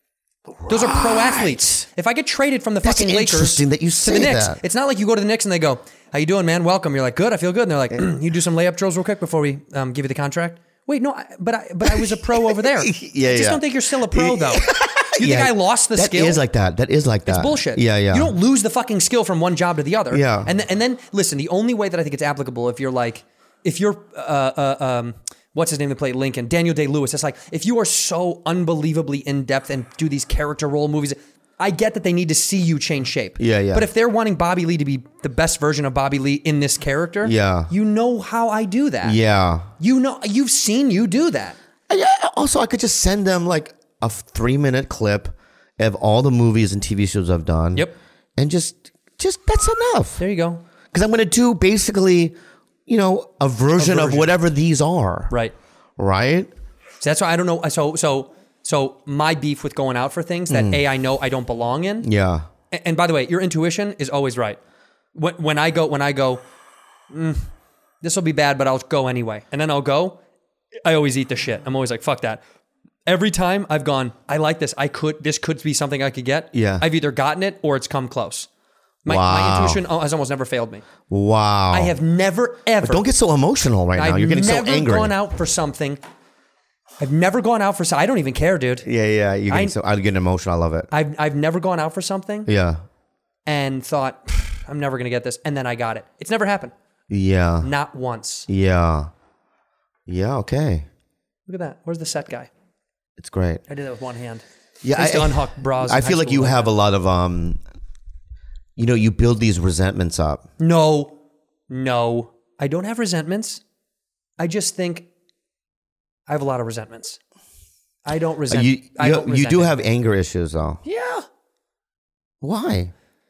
Those are pro athletes. If I get traded from the That's fucking Lakers interesting that you to say the Knicks, that. it's not like you go to the Knicks and they go, how you doing, man? Welcome. You're like, good. I feel good. And they're like, you do some layup drills real quick before we um, give you the contract. Wait, no, I, but I, but I was a pro over there. Yeah, I just yeah. don't think you're still a pro though. You Yeah, think I lost the that skill? That is like that. That is like that. It's bullshit. Yeah, yeah. You don't lose the fucking skill from one job to the other. Yeah. And th- and then listen, the only way that I think it's applicable if you're like, if you're uh, uh um what's his name that played Lincoln, Daniel Day-Lewis. It's like if you are so unbelievably in depth and do these character role movies. I get that they need to see you change shape. Yeah, yeah. But if they're wanting Bobby Lee to be the best version of Bobby Lee in this character, Yeah. you know how I do that. Yeah. You know, you've seen you do that. Yeah. Also, I could just send them like a three minute clip of all the movies and T V shows I've done. Yep. And just, just that's enough. There you go. Because I'm going to do basically, you know, a version, A of version. whatever these are. Right. Right. So that's why I don't know. So so so my beef with going out for things that A, I know I don't belong in. Yeah. And, and by the way, your intuition is always right. When, when I go, when I go, mm, this will be bad, but I'll go anyway. And then I'll go. I always eat the shit. I'm always like, fuck that. Every time I've gone, I like this. I could. This could be something I could get. Yeah. I've either gotten it or it's come close. My, my Wow. intuition has almost never failed me. Wow. I have never ever. Don't get so emotional right now. I've You're getting so never angry. gone out for something. I've never gone out for. so- I don't even care, dude. Yeah, yeah. You're getting I- so. I'm getting emotional. I love it. I've I've never gone out for something Yeah. and thought I'm never gonna get this, and then I got it. It's never happened. Yeah. Not once. Yeah. Yeah. Okay. Look at that. Where's the set guy? It's great. I did that with one hand. Yeah. I used to unhook bras in I high feel like school you like have that. a lot of um. You know, you build these resentments up. No, no. I don't have resentments. I just think I have a lot of resentments. I don't resent. you I you, don't you resent do it. have anger issues though. Yeah. Why?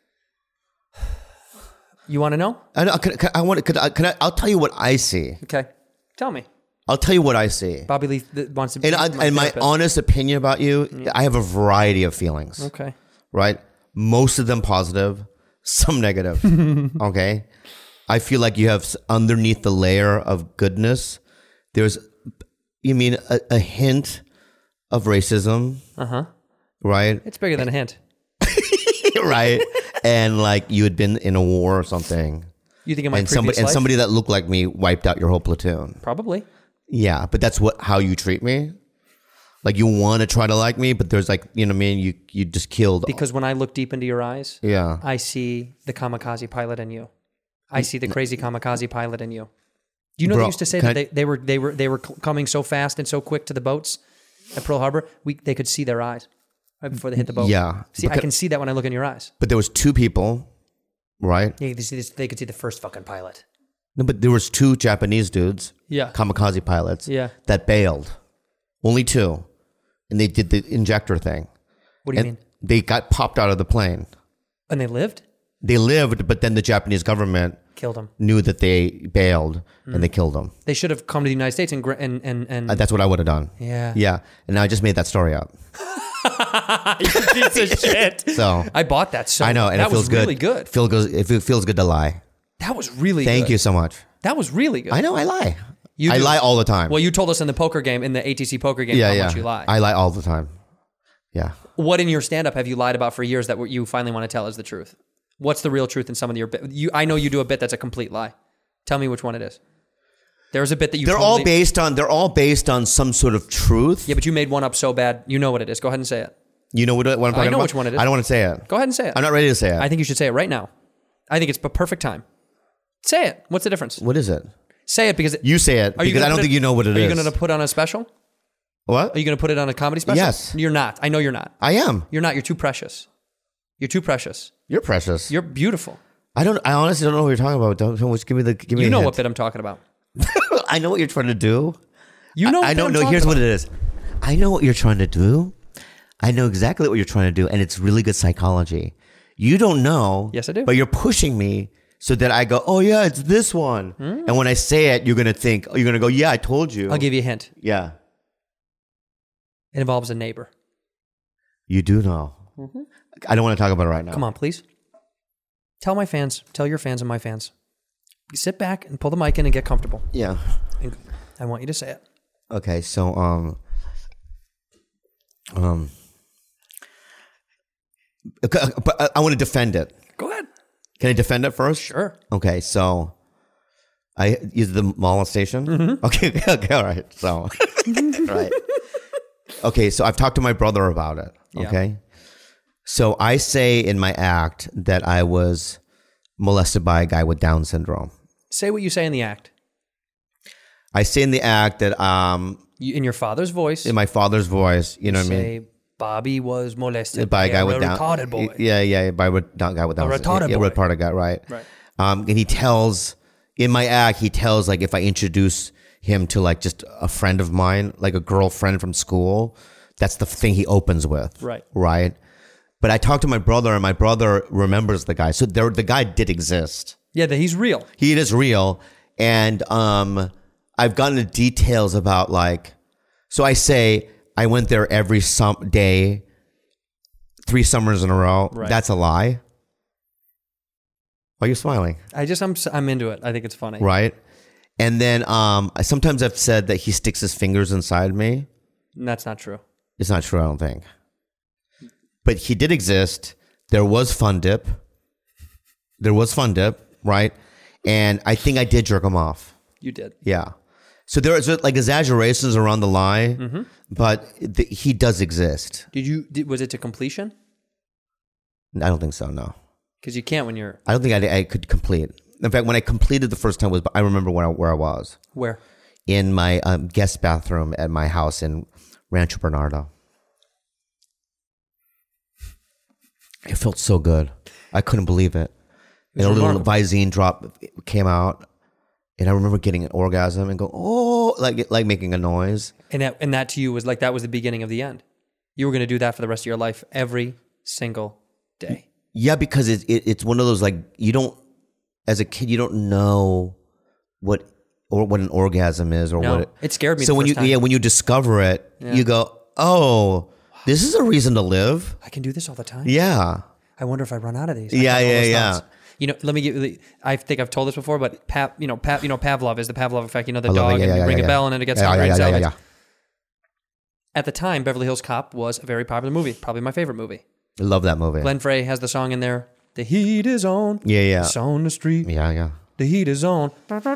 You want to know? I know, can, can, I want. Could I, can I? I'll tell you what I see. Okay. Tell me. I'll tell you what I see. Bobby Lee th- wants to be And, I, and my therapist. honest opinion about you, I have a variety of feelings. Okay. Right? Most of them positive, some negative. Okay? I feel like you have s- underneath the layer of goodness, there's, you mean a, a hint of racism, Uh huh. right? It's bigger than a hint. Right? And like you had been in a war or something. You think in my And previous somebody and life? somebody that looked like me wiped out your whole platoon. Probably. Yeah, but that's what how you treat me. Like you want to try to like me, but there's like, you know what I mean? You you just killed. Because when I look deep into your eyes, Yeah. I see the kamikaze pilot in you. I see the crazy kamikaze pilot in you. Do you know Bro, they used to say can that I- they, they were they were they were c- coming so fast and so quick to the boats at Pearl Harbor? We they could see their eyes. right before they hit the boat. Yeah. See, I Because- can see that when I look in your eyes. But there was two people, right? Yeah, they, see this, they could see the first fucking pilot. No, but there was two Japanese dudes, Yeah. kamikaze pilots, Yeah. that bailed. Only two. And they did the injector thing. What do you And mean? they got popped out of the plane. And they lived? They lived, but then the Japanese government Killed them. knew that they bailed and they killed them. They should have come to the United States and gr- and and, and Uh, that's what I would have done. Yeah. Yeah. And now I just made that story up. you piece of shit. So I bought that. So I know, and that it feels was good. really good. Feel goes. It feel- feels good to lie. That was really Thank good. you so much. That was really good. I know I lie. You I do. lie all the time. Well, you told us in the poker game, in the A T C poker game, yeah, how yeah. much you lie. I lie all the time. Yeah. What in your stand-up have you lied about for years that you finally want to tell is the truth? What's the real truth in some of your bit? You, I know you do a bit that's a complete lie. Tell me which one it is. There's a bit that you. They're totally, all based on. They're all based on some sort of truth. Yeah, but you made one up so bad. You know what it is. Go ahead and say it. You know what, what I'm talking I know about? which one it is. I don't want to say it. Go ahead and say it. I'm not ready to say it. I think you should say it right now. I think it's a perfect time. Say it. What's the difference? What is it? Say it because it, You say it Are you because gonna I don't put think you know what it are is. you going to put on a special? What? Are you going to put it on a comedy special? Yes. You're not. I know you're not. I am. You're not. You're too precious. You're too precious. You're precious. You're beautiful. I don't. I honestly don't know what you're talking about. Don't, don't just give me the. Give me You a know hint. what bit I'm talking about. I know what you're trying to do. You know. I, what I bit know. I'm No. talking Here's about. what it is. I know what you're trying to do. I know exactly what you're trying to do, and it's really good psychology. You don't know. Yes, I do. But you're pushing me so that I go, oh yeah, it's this one. And when I say it, you're gonna think, oh, you're gonna go, yeah, I told you. I'll give you a hint. Yeah. It involves a neighbor. You do know. I don't want to talk about it right now. Come on, please. Tell my fans. Tell your fans and my fans. Sit back and pull the mic in and get comfortable. Yeah. And I want you to say it. Okay. So um. Um. okay, But I- I want to defend it. Go ahead. Can I defend it first? Sure. Okay, so I use the molestation. Mm-hmm. Okay, okay, all right. So, right. Okay, so I've talked to my brother about it. Yeah. Okay, so I say in my act that I was molested by a guy with Down syndrome. Say what you say in the act. I say in the act that um, You, in your father's voice. in my father's voice, you know what I mean, say Bobby was molested by a guy with Down. retarded boy. Yeah, yeah, by a down, guy with Down. retarded yeah, boy. retarded guy, right? Right. Um, and he tells in my act, he tells like if I introduce him to like just a friend of mine, like a girlfriend from school, that's the thing he opens with. Right. Right. But I talked to my brother, and my brother remembers the guy. So there, the guy did exist. Yeah, that he's real. He is real, and um, I've gotten the details about like. So I say I went there every sum day, three summers in a row. Right. That's a lie. Why are you smiling? I just I'm I'm into it. I think it's funny. Right. And then um, I- sometimes I've said that he sticks his fingers inside me. And that's not true. It's not true, I don't think. But he did exist. There was Fun Dip. There was Fun Dip, right? And I think I did jerk him off. You did. Yeah. So there is like exaggerations around the lie, Mm-hmm. but th- he does exist. Did you? Did, was it to completion? I don't think so, no. Because you can't when you're I don't think I, I could complete. In fact, when I completed the first time was, I remember where I, where I was. where? In my um, guest bathroom at my house in Rancho Bernardo. It felt so good. I couldn't believe it. And a little remarkable. Visine drop came out, and I remember getting an orgasm and go, oh, like like making a noise. And that and that to you was like that was the beginning of the end. You were going to do that for the rest of your life every single day. Yeah, because it, it it's one of those like you don't, as a kid, you don't know what or what an orgasm is or No, what it, it scared me So the when first you time. yeah when you discover it, Yeah. you go, oh, this is a reason to live. I can do this all the time. Yeah. I wonder if I run out of these. I Yeah, got all yeah, those yeah. thoughts. You know, let me give you the, I think I've told this before, but Pav, you know, Pav, you know, Pavlov is the Pavlov effect. You know, the I love it. dog Yeah, and you yeah, ring yeah, a yeah. bell and then it gets Yeah, hungry yeah, and yeah, yeah, salivate. yeah. At the time, Beverly Hills Cop was a very popular movie, probably my favorite movie. I love that movie. Glenn Frey has the song in there. The heat is on. Yeah, yeah. It's on the street. Yeah, yeah. The heat is on.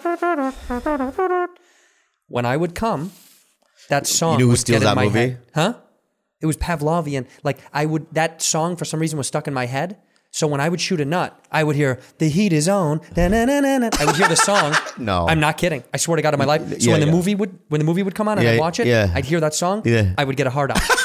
When I would come, that song You know who would steals get in that my movie? head. Huh? It was Pavlovian. Like I would, that song for some reason was stuck in my head. So when I would shoot a nut, I would hear "The heat is on." Da-na-na-na-na. I would hear the song. No. I'm not kidding. I swear to God, in my life. So Yeah, when the yeah. movie would when the movie would come on and Yeah, I'd watch it, yeah. I'd hear that song. Yeah. I would get a hard on.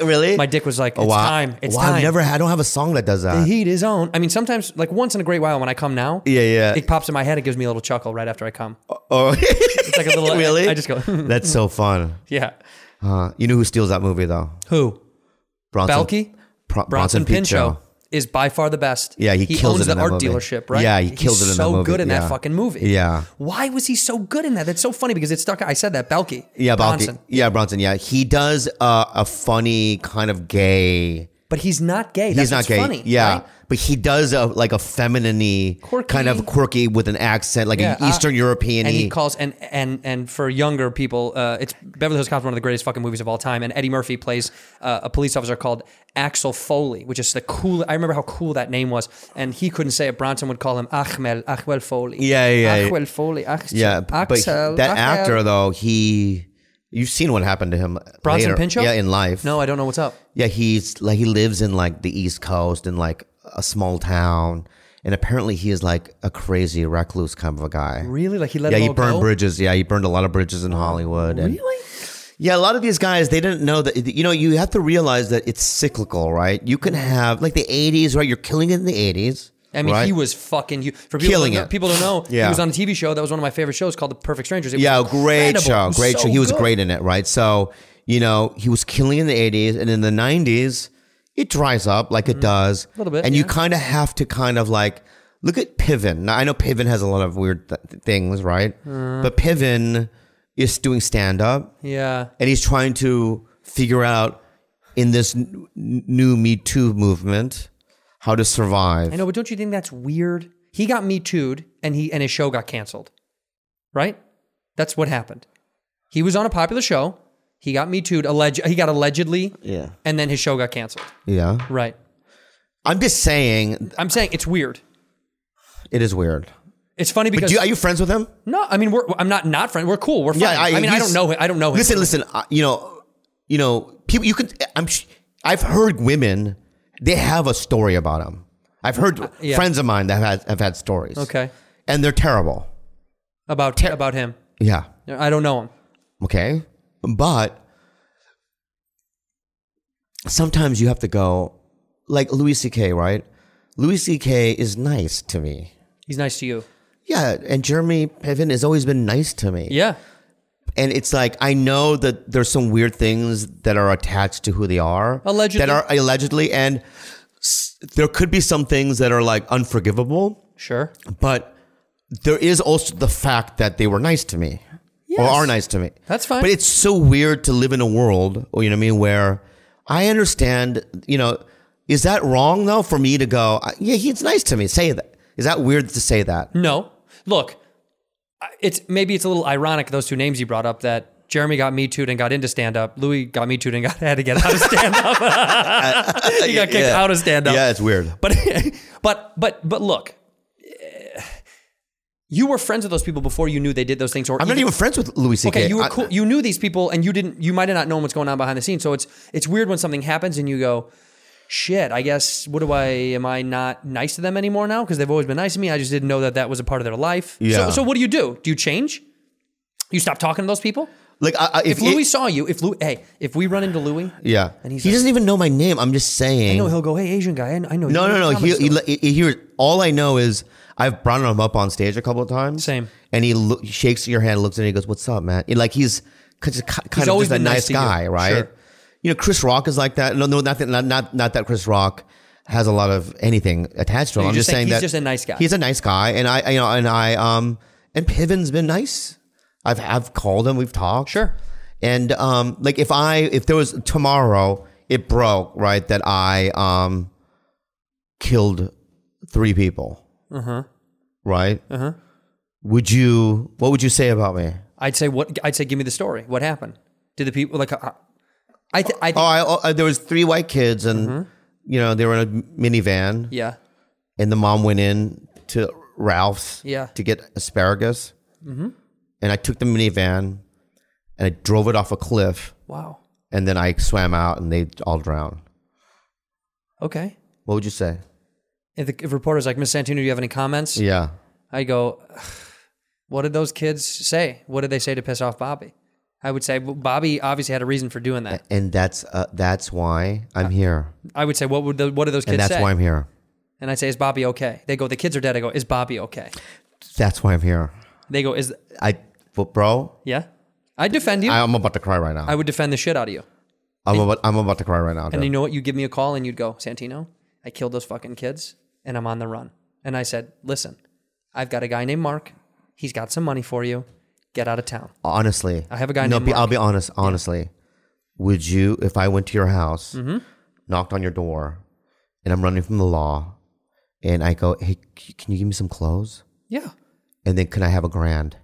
Really? My dick was like, it's Oh, wow. time. It's wow, time. I've never had, I don't have a song that does The that. heat is on. I mean, sometimes, like once in a great while when I come now, Yeah, yeah. it pops in my head. It gives me a little chuckle right after I come. Oh, It's like a little, really? I, I just go, That's so fun. yeah. Uh, you know who steals that movie though? Who? Bronson. Balky? Pro- Bronson Pinchot. Pinchot is by far the best. Yeah, he kills owns it in the that art movie. dealership, right? Yeah, he kills He's it in so that movie. good in Yeah. that fucking movie. Yeah. Why was he so good in that? That's so funny because it stuck. I said that Balky. Yeah, Balky. Bronson. Yeah, Bronson. Yeah, he does uh, a funny kind of gay. But he's not gay. That's He's not what's gay. funny. Yeah, right? but he does a, like a feminine, Quirky. kind of quirky with an accent, like Yeah, an Eastern uh, European. And he calls and and and for younger people, uh, it's Beverly Hills Cop is one of the greatest fucking movies of all time. And Eddie Murphy plays uh, a police officer called Axel Foley, which is the cool. I remember how cool that name was. And he couldn't say it. Bronson would call him Achmel Achmel Foley. Yeah, yeah, yeah. Achmel Foley. Axel, yeah, but he- Axel, that Achel. actor though, he, you've seen what happened to him. Bronson later. Pinchot? Yeah, in life. No, I don't know what's up. Yeah, he's like he lives in like the East Coast in like a small town, and apparently he is like a crazy recluse kind of a guy. Really? Like he let Yeah, it he all burned go? bridges. Yeah, he burned a lot of bridges in Hollywood. And Really? yeah, a lot of these guys, they didn't know that. You know, you have to realize that it's cyclical, right? You can have like the eighties, right? You're killing it in the eighties. I mean, right? he was fucking you. For people Killing who don't know, it. people don't know, Yeah. he was on a T V show that was one of my favorite shows called The Perfect Strangers. It was Yeah, great incredible. show, It was great so show. He was good. great in it, right? So, you know, he was killing in the eighties, and in the nineties, it dries up like it does. A little bit, And you yeah. kind of have to kind of like look at Piven. Now, I know Piven has a lot of weird th- things, right? Uh. But Piven is doing stand up, Yeah. and he's trying to figure out in this n- new Me Too movement how to survive. I know, but don't you think that's weird? He got Me Too'd and he and his show got canceled. Right? That's what happened. He was on a popular show. He got Me Too'd. Alleged, he got allegedly. Yeah. And then his show got canceled. Yeah. Right. I'm just saying, I'm saying it's weird. it is weird. It's funny But because do you, are you friends with him? no, I mean we're I'm not not friends. We're cool. We're fine. I, mean I he's- don't know him. I don't know him. Listen, listen. Uh, you know, you know, people. You could. I'm. sh- I've heard women. They have a story about him. I've heard yeah. friends of mine that have had, have had stories. Okay. And they're terrible. About about him. Yeah. I don't know him. Okay. But sometimes you have to go, like Louis C K, right? Louis C K is nice to me. He's nice to you. Yeah, and Jeremy Piven has always been nice to me. Yeah. And it's like, I know that there's some weird things that are attached to who they are. Allegedly. That are allegedly. And s- there could be some things that are like unforgivable. Sure. But there is also the fact that they were nice to me. Or Yes. are nice to me. That's fine. But it's so weird to live in a world, or you know what I mean, where I understand, you know, is that wrong though for me to go, yeah, he's nice to me, say that. Is that weird to say that? No. Look, it's maybe it's a little ironic those two names you brought up that Jeremy got Me Too'd and got into stand up. Louis got Me Too'd and got had to get out of stand up. He got kicked Yeah. out of stand up. Yeah, it's weird. But but but but look, eh, you were friends with those people before you knew they did those things. Or I'm not even friends with Louis C K. Okay, you were I- cool. You knew these people, and you didn't. You might have not known what's going on behind the scenes. So it's it's weird when something happens and you go, "Shit, I guess what do I? Am I not nice to them anymore now? Because they've always been nice to me. I just didn't know that that was a part of their life." Yeah. So, so what do you do? Do you change? You stop talking to those people? Like, I, I, If, if, Louis it- saw you, if Louis, hey, if we run into Louis, yeah, and he's he like- doesn't even know my name. I'm just saying. I know he'll go, "Hey, Asian guy, I, I know." you No, do no, no. comedy He, he, stuff." he, he, he- all I know is I've brought him up on stage a couple of times. Same. And he, look, he shakes your hand, looks at it, and he goes, "What's up, man?" And like he's kind of, kind of always just a been nice nice to you. guy, right? Sure. You know, Chris Rock is like that. No, no, not that, not, not, not that Chris Rock has a lot of anything attached to him. you're I'm just just saying saying he's that just a nice guy. He's a nice guy, and I, you know, and I, um, and Piven's been nice. I've, I've called him. We've talked. Sure. And um, like if I if there was tomorrow it broke right that I um killed three people. Uh huh. Right. Uh huh. Would you? What would you say about me? I'd say what? I'd say, give me the story. What happened? Did the people like? Uh, I th- I think, Oh, I, oh, there was three white kids, and you know they were in a minivan, yeah. and the mom went in to Ralph's, Yeah. to get asparagus, mm-hmm. and I took the minivan, and I drove it off a cliff, Wow. and then I swam out, and they all drowned. Okay. What would you say? If the if reporter's like, Miss Santino, do you have any comments? Yeah. I go, what did those kids say? What did they say to piss off Bobby? I would say well, Bobby obviously had a reason for doing that. And that's uh, that's why I'm here. I would say, what would the, what do those kids And that's say? why I'm here. And I say, is Bobby okay? They go, the kids are dead. I go, is Bobby okay? That's why I'm here. They go, is I, but bro, yeah? I'd defend you. I, I'm about to cry right now. would defend the shit out of you. I'm about, I'm about to cry right now. And dude. you know what? You give me a call and you'd go, Santino, I killed those fucking kids and I'm on the run. And I said, listen, I've got a guy named Mark. He's got some money for you. Get out of town. Honestly, I have a guy no, named be, Mark. I'll be honest. Honestly, yeah. Would you, if I went to your house, Mm-hmm. knocked on your door, and I'm running from the law, and I go, hey, c- can you give me some clothes? Yeah. And then can I have a grand?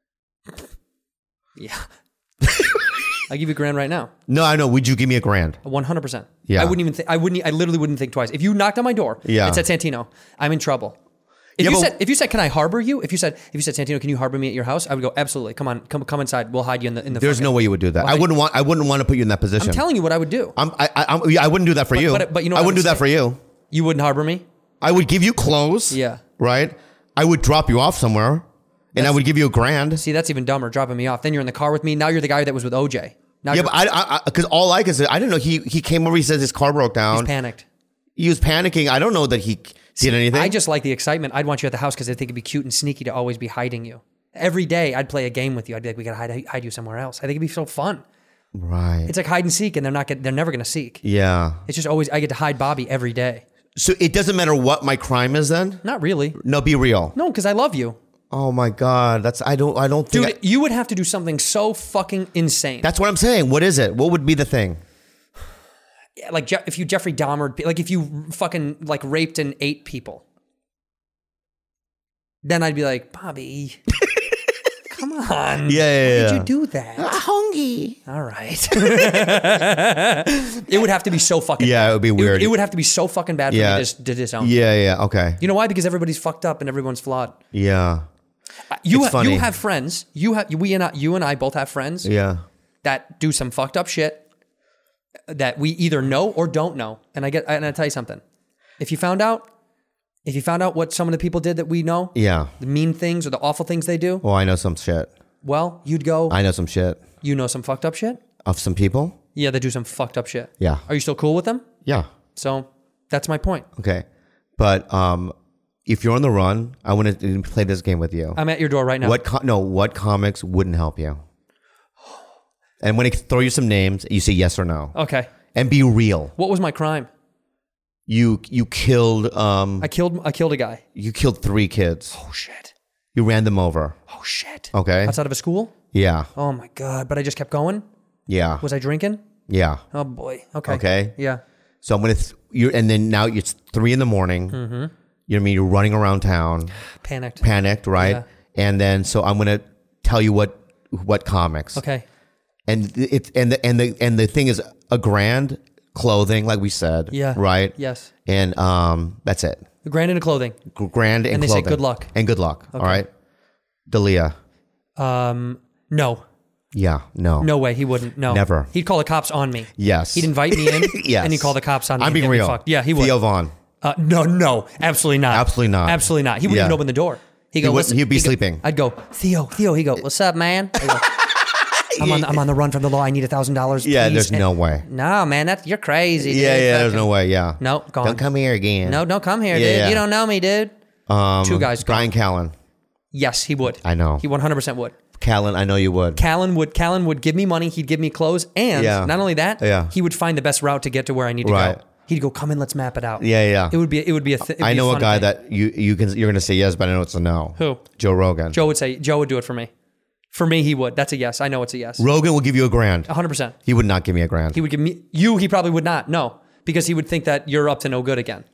Yeah. I'll give you a grand right now. No, I know. Would you give me a grand? one hundred percent. Yeah. I wouldn't even think, I wouldn't, I literally wouldn't think twice. If you knocked on my door Yeah. and said, Santino, I'm in trouble. If Yeah, you but- said, if you said, can I harbor you? If you said, if you said, Santino, can you harbor me at your house? I would go, absolutely. Come on, come, come inside. We'll hide you in the, in the There's fucking- no way you would do that. I wouldn't want. I wouldn't want to put you in that position. I'm telling you what I would do. I'm, I, I, I'm, yeah, I wouldn't do that for But- you. but- but you know I what wouldn't I'm do that for you. You wouldn't harbor me? I would give you clothes. Yeah. Right. I would drop you off somewhere, and That's- I would give you a grand. See, that's even dumber, dropping me off. Then you're in the car with me. Now you're the guy that was with O J. Now Yeah, you're, but I, because all I can say, I didn't know he he came over. He says his car broke down. he's panicked. He was panicking. I don't know that he did anything. I just like the excitement. I'd want you at the house because I think it'd be cute and sneaky to always be hiding you. Every day I'd play a game with you. I'd be like, we gotta hide, hide you somewhere else. I think it'd be so fun. right. It's like hide and seek, and they're not get, they're never gonna seek. Yeah. It's just always I get to hide Bobby every day. So it doesn't matter what my crime is then? Not really. No, be real. No, because I love you. Oh my God. That's I don't I don't think Dude, I- you would have to do something so fucking insane. that's what I'm saying. What is it? What would be the thing? Yeah, like Je- if you Jeffrey Dahmer, like if you fucking like raped and ate people, then I'd be like, Bobby, come on, Yeah, yeah, Why yeah. did you do that? Hungry. All right, it would have to be so fucking. Yeah, bad. it would be weird. It, it would have to be so fucking bad for Yeah. me to, dis- to disown. Yeah, yeah. Okay. You know why? Because everybody's fucked up and everyone's flawed. Yeah. You It's ha- funny. you have friends. You have we and I, you and I both have friends Yeah. that do some fucked up shit that we either know or don't know. And I get and I tell you something. If you found out, if you found out what some of the people did that we know, Yeah. the mean things or the awful things they do, Well, I know some shit. well, you'd go, I know some shit you know some fucked up shit? of some people. Yeah, they do some fucked up shit. Yeah. Are you still cool with them? Yeah. So that's my point. Okay. But um, if you're on the run, I want to play this game with you. I'm at your door right now. What co- no? What comics wouldn't help you? And when I throw you some names, you say yes or no, Okay. and be real. What was my crime? You you killed um I killed I killed a guy. you killed three kids. Oh shit. You ran them over. Oh shit. Okay. Outside of a school? Yeah. Oh my god, but I just kept going? Yeah. Was I drinking? Yeah. Oh boy. Okay. Okay. Yeah. So I'm gonna th- you and then now it's three in the morning. Mm-hmm. You know what I mean? You're running around town, Panicked. panicked, right? Yeah. And then so I'm gonna tell you what what comics. Okay. And it and the and the and the thing is a grand clothing, like we said. Yeah. Right. Yes. And um, that's it. The grand into clothing. G- Grand and, And they say clothing. good luck. And good luck. All right. Dalia. Um no. Yeah. No. No way he wouldn't. No. Never. He'd call the cops on me. Yes. He'd invite me in. Yes. And he'd call the cops on me. I'm and being get me real. fucked. Yeah, he would. Theo Vaughn. Uh, no, no, absolutely not. Absolutely not. Absolutely not. He wouldn't Yeah. even open the door. He'd He go, wouldn't- "Listen," he'd be go- sleeping. I'd go, Theo, Theo. He'd go, what's up, man? I'd go, I'm on, the, I'm on the run from the law. I need a thousand dollars. Yeah. There's no way. No, man, that's you're crazy. Yeah. dude. Yeah. There's Fucking- no way. Yeah. No, gone. Don't come here again. No, don't come here, Yeah, dude. yeah. You don't know me, dude. Um, Two guys gone. Brian Callen. Yes, he would. I know. He one hundred percent would. Callen. I know you would. Callan would Callan would give me money. He'd give me clothes, and Yeah. not only that, Yeah. he would find the best route to get to where I need to Right. go. He'd go, come in, let's map it out. Yeah. Yeah. It would be. It would be a. Th- it'd I be know a fun guy thing. that you you can you're gonna say yes, but I know it's a no. Who? Joe Rogan. Joe would say. Joe would do it for me. For me, he would. That's a yes. I know it's a yes. Rogan will give you a grand. one hundred percent. He would not give me a grand. He would give me you. He probably would not. No, because he would think that you're up to no good again.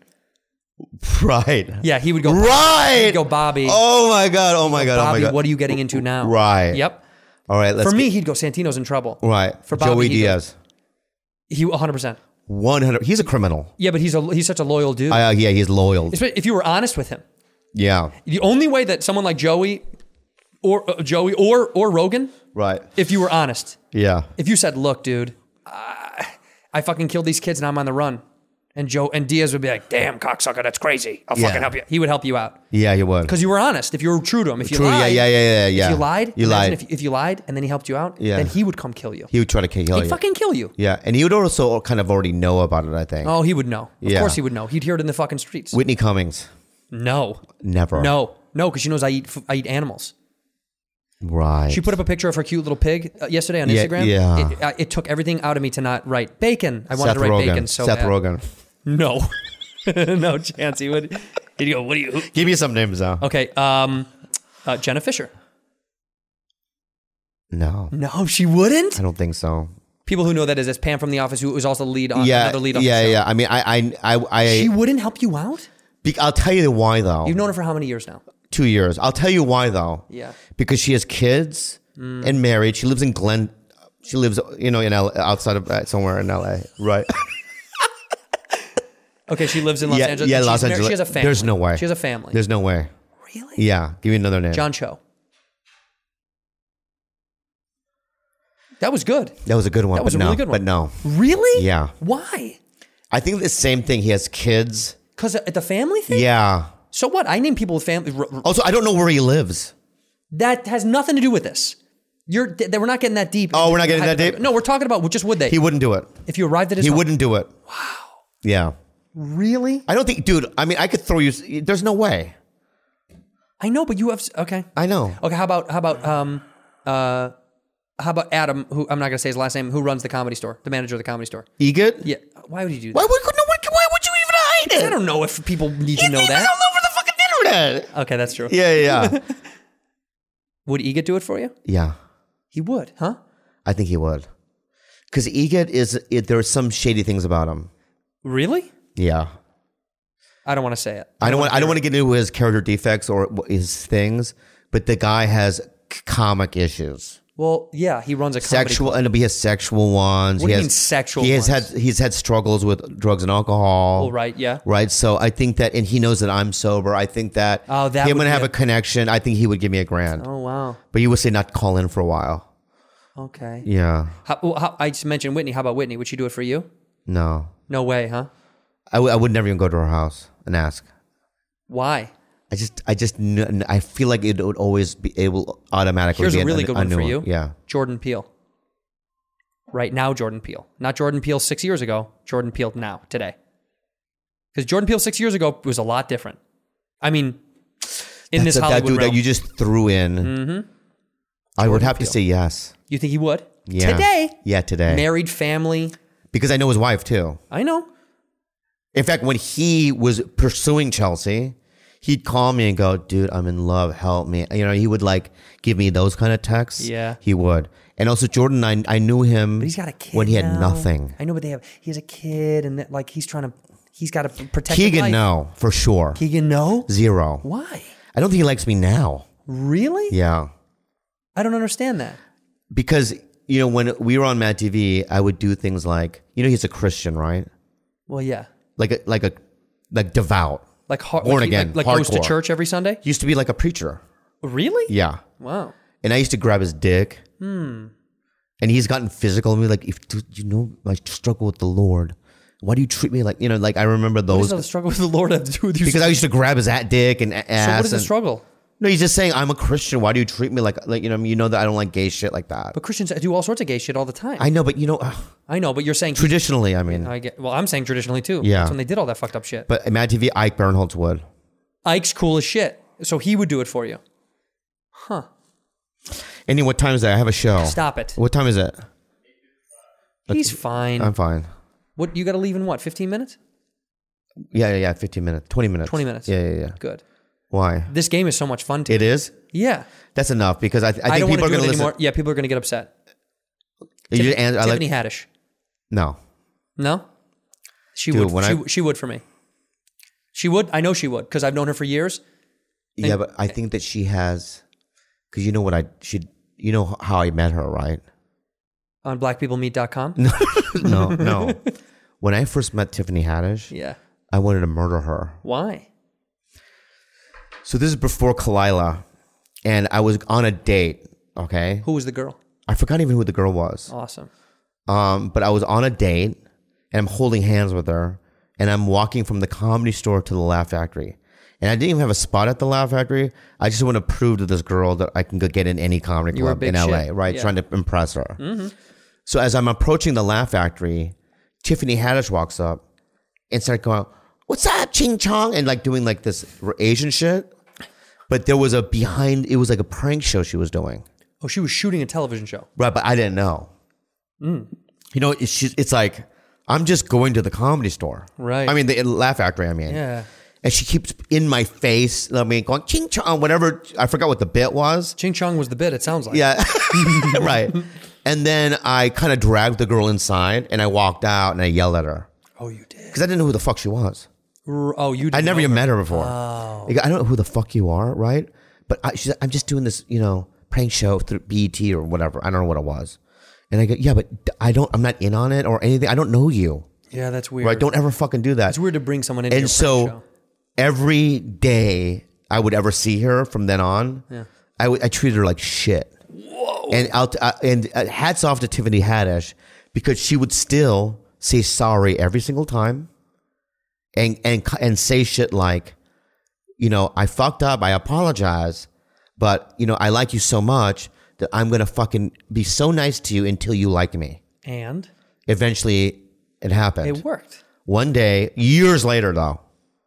Right. Yeah, he would go. Right. He'd go, Bobby. Oh my god. Oh my god. Bobby, oh my god. what are you getting into now? Right. Yep. All right. Let's For me, get- he'd go. Santino's in trouble. right. For Bobby, Joey he'd go- Diaz. He one hundred percent. One hundred. He's a criminal. Yeah, but he's a he's such a loyal dude. Uh, yeah. He's loyal. Especially if you were honest with him. Yeah. The only way that someone like Joey, or uh, Joey, or or Rogan, Right. if you were honest, Yeah. if you said, "Look, dude, I, I fucking killed these kids and I'm on the run," And Joe and Diaz would be like, damn, cocksucker, that's crazy. I'll Yeah. fucking help you. He would help you out. Yeah, he would. Because you were honest. If you were true to him. If you True, yeah, lied. yeah, yeah, yeah, yeah. If you lied. You imagine lied. If, if you lied and then he helped you out, Yeah. then he would come kill you. He would try to kill He'd you. fucking kill you. Yeah, and he would also kind of already know about it, I think. Oh, he would know. Of Yeah. course he would know. He'd hear it in the fucking streets. Whitney Cummings. no. Never. No. No, because she knows I eat f- I eat animals. Right. She put up a picture of her cute little pig uh, yesterday on Yeah, Instagram. yeah. It, uh, it took everything out of me to not write bacon. I wanted Seth to write Rogen. bacon so Seth bad. Rogen. No. No chance he would. He'd go, what do you... Give me some names now. Okay. Um, uh, Jenna Fisher. No. No, she wouldn't? I don't think so. People who know that is as Pam from The Office, who was also the lead on Yeah, another lead on yeah, the show. yeah. I mean, I, I, I, I She wouldn't help you out? be- I'll tell you why though. You've known her for how many years now? Two years. I'll tell you why though. Yeah. Because she has kids Mm. and married. She lives in Glen. She lives, you know, in L, outside of uh, somewhere in L A. Right. Okay, she lives in Los yeah, Angeles. yeah, and Los she's married- Angeles. She has a family. There's no way. She has a family. There's no way. Really? Yeah. Give me another name. John Cho. That was good. That was a good one. That was but a no, really good one. But no. Really? Yeah. Why? I think the same thing. He has kids. Because at the family thing? Yeah. So what? I name people with family. r- r- Also, I don't know where he lives. That has nothing to do with this. You're. th- We're not getting that deep. Oh, we're not getting that deep? No, we're talking about just would they? He wouldn't do it. If you arrived at his He home. wouldn't do it. Wow. Yeah. Really? I don't think, dude, I mean, I could throw you. There's no way. I know, but you have. Okay. I know. Okay. How about how about um uh how about Adam? Who I'm not gonna say his last name. Who runs the Comedy Store? The manager of the Comedy Store. Egid? Yeah. Why would you do that? Why would, no, why, why would you even hide it? I don't know if people need to know It's that. all over the fucking internet. Okay, that's true. Yeah, yeah, yeah. Would Egid do it for you? yeah, He would, huh? I think he would. Because Egid is, it, there are some shady things about him. Really? Yeah. I don't want to say it. I don't want. I don't want to get into his character defects or his things, but the guy has c- comic issues, Well, yeah, he runs a comedy sexual, club. and he has sexual ones. What he do you has, mean sexual He has ones? had. He's had struggles with drugs and alcohol. Oh, right, yeah. Right. So I think that, and he knows that I'm sober. I think that. Oh, that him would and be have a- a connection. I think he would give me a grand. Oh, wow. But you would say not call in for a while. Okay. Yeah. How, well, how, I just mentioned Whitney. How about Whitney? Would she do it for you? No. No way, huh? I, w- I would never even go to her house and ask. Why? I just, I just, kn- I feel like it would always be able automatically. Here's be a an- really a good one new for you. Yeah. Jordan Peele. Right now, Jordan Peele. Not Jordan Peele six years ago. Jordan Peele now, today. Because Jordan Peele six years ago was a lot different. I mean, in That's this a- that Hollywood dude realm. that you just threw in. Mm-hmm. I would have to say yes. You think he would? Yeah. Today. Yeah, today. Married, family. Because I know his wife too. I know. In fact, when he was pursuing Chelsea, he'd call me and go, dude, I'm in love. Help me. You know, he would like give me those kind of texts. Yeah. He would. And also Jordan, I, I knew him But he's got a kid when he had now. nothing. I know, but they have. He has a kid, and that, like he's trying to. He's got to protect. Keegan, life. no, for sure. Keegan, no. Zero. Why? I don't think he likes me now. Really? Yeah. I don't understand that. Because, you know, when we were on Mad T V, I would do things like, you know, he's a Christian, right? Well, yeah. Like a, like a, like devout. Like har- Born like he- again, Like, like goes to hardcore. church every Sunday. He used to be like a preacher. Really? Yeah. Wow. And I used to grab his dick. Hmm. And he's gotten physical with me, like, if dude, you know, I struggle with the Lord. Why do you treat me like, you know, like I remember What does those the struggle with the Lord have to do with you? because I used to grab his at dick and a- ass. so what is the and- struggle? No, he's just saying I'm a Christian. Why do you treat me like, like you know, you know that I don't like gay shit like that. But Christians do all sorts of gay shit all the time. I know, but you know, ugh, I know, but you're saying traditionally, I mean, I get. Well, I'm saying traditionally too. Yeah. That's when they did all that fucked up shit. but at Mad T V, Ike Barinholtz would. Ike's cool as shit, so he would do it for you. Andy, what time is that? I have a show. Stop it. What time is it? He's fine. I'm fine. What you got to leave in what? fifteen minutes? Yeah, yeah, yeah. fifteen minutes, twenty minutes, twenty minutes. Yeah, yeah, yeah. Good. Why? This game is so much fun to It is. Yeah. That's enough because I, I think I don't want people to are do going it to listen. anymore. Yeah, people are going to get upset. You just answer- I like- Tiffany Haddish. No. No? She Dude, would. when She, I- she would for me. She would. I know she would because I've known her for years. Yeah, but I think that she has, because you know what I she, you know how I met her, right? On black people meet dot com. No, no. When I first met Tiffany Haddish, Yeah. I wanted to murder her. Why? So this is before Kalila, and I was on a date. Okay, Who was the girl? I forgot even who the girl was. Awesome. Um, but I was on a date, and I'm holding hands with her, and I'm walking from the Comedy Store to the Laugh Factory. And I didn't even have a spot at the Laugh Factory. I just want to prove to this girl that I can go get in any comedy You were a club big in L A, shit. right? Yeah. Trying to impress her. Mm-hmm. So as I'm approaching the Laugh Factory, Tiffany Haddish walks up and started going, "What's up, Ching Chong?" And like doing like this Asian shit. But there was a behind, it was like a prank show she was doing. Oh, she was shooting a television show. Right, but I didn't know. Mm. You know, it's just, it's like, I'm just going to the Comedy Store. Right. I mean, the Laugh Factory, I mean. Yeah. And she keeps in my face, I mean, going, ching chong, whatever. I forgot what the bit was. Ching Chong was the bit, it sounds like. Yeah. Right. And then I kind of dragged the girl inside and I walked out and I yelled at her. Oh, you did? Because I didn't know who the fuck she was. R- oh, you did. I never even her. met her before. Oh. I go, I don't know who the fuck you are, right? But I, she's like, I'm just doing this, you know, prank show through B E T or whatever. I don't know what it was. And I go, yeah, but I don't, I'm not in on it or anything. I don't know you. Yeah, that's weird. Right? Don't ever fucking do that. It's weird to bring someone into and your so prank show. every day I would ever see her from then on, Yeah. I would I treated her like shit. Whoa. And I'll, uh, and uh, hats off to Tiffany Haddish because she would still say sorry every single time, and and and say shit like, you know, I fucked up, I apologize, but you know, I like you so much that I'm gonna fucking be so nice to you until you like me. And Eventually, it happened. it worked. One day, years later though.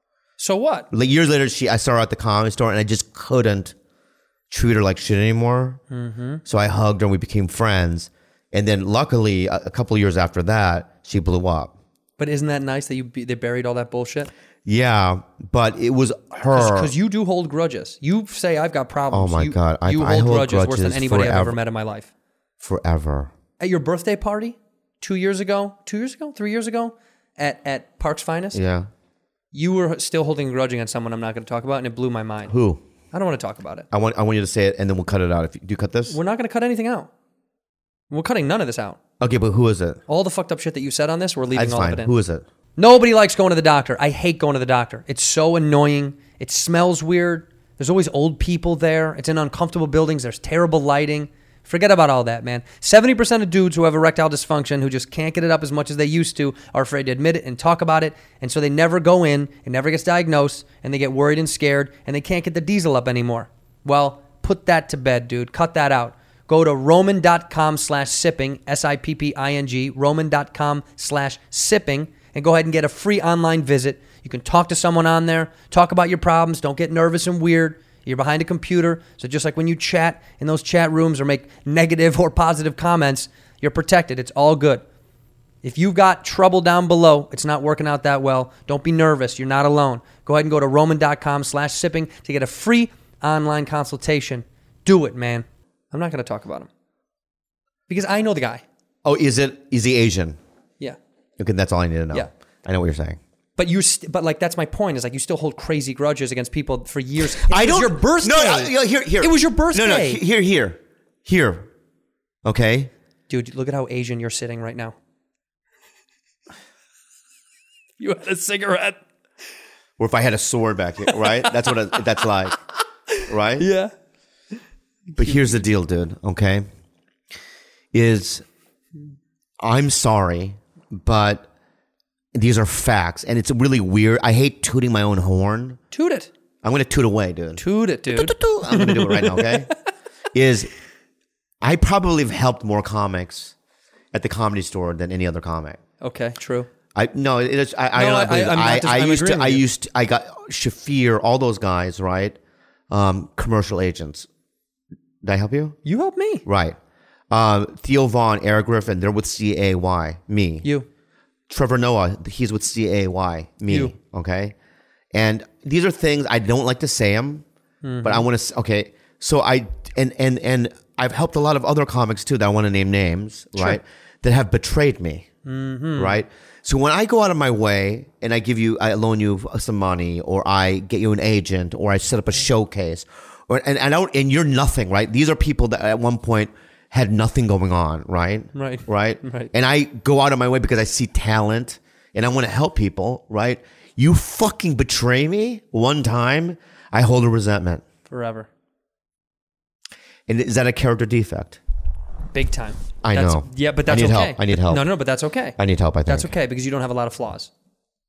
So what? Like years later, she I saw her at the Comedy Store, and I just couldn't treat her like shit anymore. Mm-hmm. So I hugged her, and we became friends. And then, luckily, a, a couple of years after that, she blew up. But isn't that nice that you be, they buried all that bullshit? Yeah, but it was her. Because you do hold grudges. You say I've got problems. Oh my you, God, I- you I hold hold grudges, worse than grudges anybody I've forever. ever met in my life. Forever. At your birthday party, two years ago, two years ago, three years ago, at at Park's Finest, Yeah. you were still holding a grudge against someone I'm not going to talk about, and it blew my mind. Who? I don't want to talk about it. I want. I want you to say it, and then we'll cut it out. If you, do you cut this? We're not going to cut anything out. We're cutting none of this out. Okay, but who is it? All the fucked up shit that you said on this, we're leaving That's all fine. of it in. Who is it? Nobody likes going to the doctor. I hate going to the doctor. It's so annoying. It smells weird. There's always old people there. It's in uncomfortable buildings. There's terrible lighting. Forget about all that, man. seventy percent of dudes who have erectile dysfunction, who just can't get it up as much as they used to, are afraid to admit it and talk about it. And so they never go in. It never gets diagnosed. And they get worried and scared. And they can't get the diesel up anymore. Well, put that to bed, dude. Cut that out. Go to roman.com slash sipping, S I P P I N G, roman.com slash sipping, and go ahead and get a free online visit. You can talk to someone on there, talk about your problems. Don't get nervous and weird. You're behind a computer, so just like when you chat in those chat rooms or make negative or positive comments, you're protected. It's all good. If you've got trouble down below, it's not working out that well, don't be nervous. You're not alone. Go ahead and go to roman.com slash sipping to get a free online consultation. Do it, man. I'm not going to talk about him because I know the guy. Oh, is it? Is he Asian? Yeah. Okay, that's all I need to know. Yeah. I know what you're saying. But you, st- but like that's my point. Is like you still hold crazy grudges against people for years. It I was don't. your birthday. No, no, no, here, here. It was your birthday. No, no, here, here, here. Okay. Dude, look at how Asian you're sitting right now. You had a cigarette. Or if I had a sword back here, right? That's what it, that's like, right? Yeah. But here's the deal, dude. Okay, is I'm sorry, but these are facts, and it's really weird. I hate tooting my own horn. Toot it. I'm gonna toot away, dude. Toot it, dude. I'm gonna do it right now. Okay, is I probably have helped more comics at the Comedy Store than any other comic. Okay, true. I no, it is. I I No, don't I- believe it. I'm not I, dis- I I'm used to. agreeing I with you. used. To, I got Shafir, all those guys, right? Um, commercial agents. Did I help you? You helped me. Right. Um, Theo Vaughn, Eric Griffin, they're with C A Y. Me. You. Trevor Noah, he's with C A Y. Me. You. Okay. And these are things I don't like to say them, Mm-hmm. but I want to. Okay. So I and and and I've helped a lot of other comics too that I want to name names, Sure. right? That have betrayed me, Mm-hmm. right? So when I go out of my way and I give you, I loan you some money, or I get you an agent, or I set up a showcase, or and, and I don't, and you're nothing, right? These are people that at one point had nothing going on, right? Right. Right. Right. And I go out of my way because I see talent and I want to help people, right? You fucking betray me one time, I hold a resentment. Forever. And is that a character defect? Big time. I That's- know. Yeah, but I that's need okay. help. I need help. No, no, but that's okay. I need help, I think. That's okay because you don't have a lot of flaws.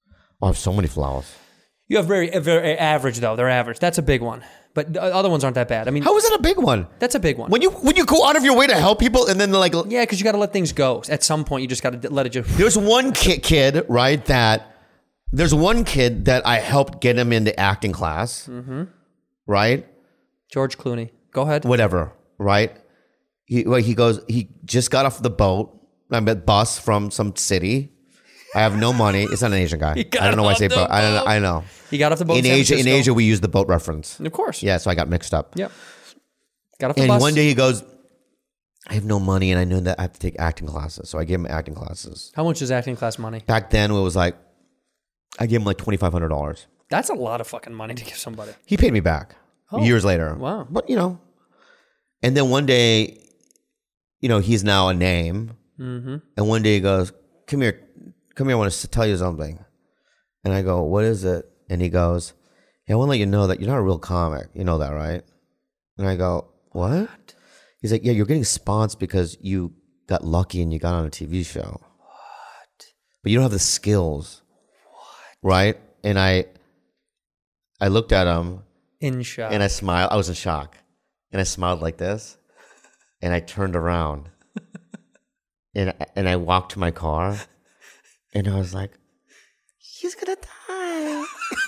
I have so many flaws. You have very, very average though. They're average. That's a big one. But the other ones aren't that bad. I mean, How is that a big one? That's a big one. When you when you go out of your way to help people and then like yeah, because you got to let things go. At some point, you just got to let it just. there's one kid, kid right that there's one kid that I helped get him into acting class, mm-hmm. right? George Clooney. Go ahead. Whatever, right? He well, he goes. He just got off the boat. I met bus from some city. I have no money. It's not an Asian guy. I don't know why I say boat. I don't know. I know. He got off the boat in in San Asia. In Francisco. Asia, we use the boat reference. Of course. Yeah, so I got mixed up. Yep. Got off the And bus. one day he goes, I have no money and I know that I have to take acting classes. So I gave him acting classes. How much is acting class money? Back then it was like, I gave him like twenty-five hundred dollars. That's a lot of fucking money to give somebody. He paid me back Oh, years later. wow. But you know, and then one day, you know, he's now a name. Mm-hmm. And one day he goes, come here, come here, I want to tell you something. And I go, what is it? And he goes, hey, I want to let you know that you're not a real comic. You know that, right? And I go, what? He's like, yeah, you're getting sponsors because you got lucky and you got on a T V show. What? But you don't have the skills. What? Right? And I I looked at him. In shock. And I smiled. I was in shock. And I smiled like this. And I turned around. and, and I walked to my car. And I was like, he's going to die.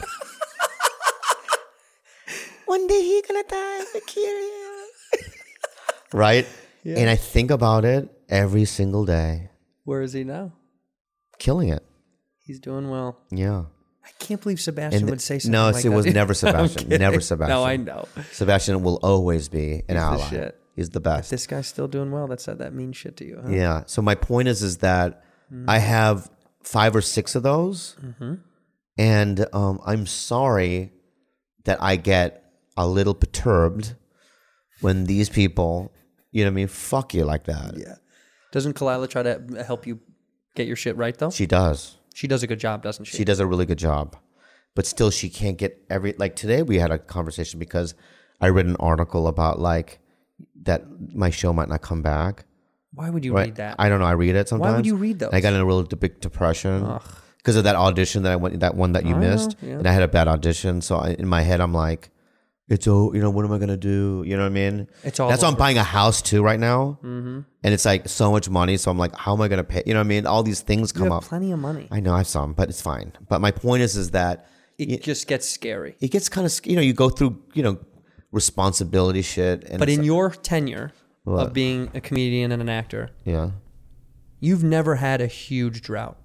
One day he's going to die. I'm going to kill him. Right? Yeah. And I think about it every single day. Where is he now? Killing it. He's doing well. Yeah. I can't believe Sebastian And would say something no, like it that. was never Sebastian. I'm Never kidding. Sebastian. No, I know. Sebastian will always be an He's the ally. shit. He's the best. This guy's still doing well. That said that mean shit to you. Huh? Yeah. So my point is, is that mm-hmm. I have five or six of those, mm-hmm. and um, I'm sorry that I get a little perturbed when these people, you know what I mean, fuck you like that. Yeah. Doesn't Kalila try to help you get your shit right though? She does. She does a good job, doesn't she? She does a really good job. But still, she can't get every... Like, today we had a conversation because I read an article about, like, that my show might not come back. Why would you right? read that? I don't know. I read it sometimes. Why would you read those? And I got in a real big depression because of that audition that I went... That one that you I missed. know, yeah. And I had a bad audition. So I, in my head, I'm like... It's oh, you know, what am I gonna do? You know what I mean? It's all That's why I'm over. buying a house too right now, Mm-hmm. and it's like so much money. So I'm like, how am I gonna pay? You know what I mean? All these things You come have up. plenty of money. I know I have some, but it's fine. But my point is, is that It you- just gets scary. it gets kind of, you know, you go through, you know, responsibility shit. And But it's in like- your tenure What? of being a comedian and an actor, yeah, you've never had a huge drought.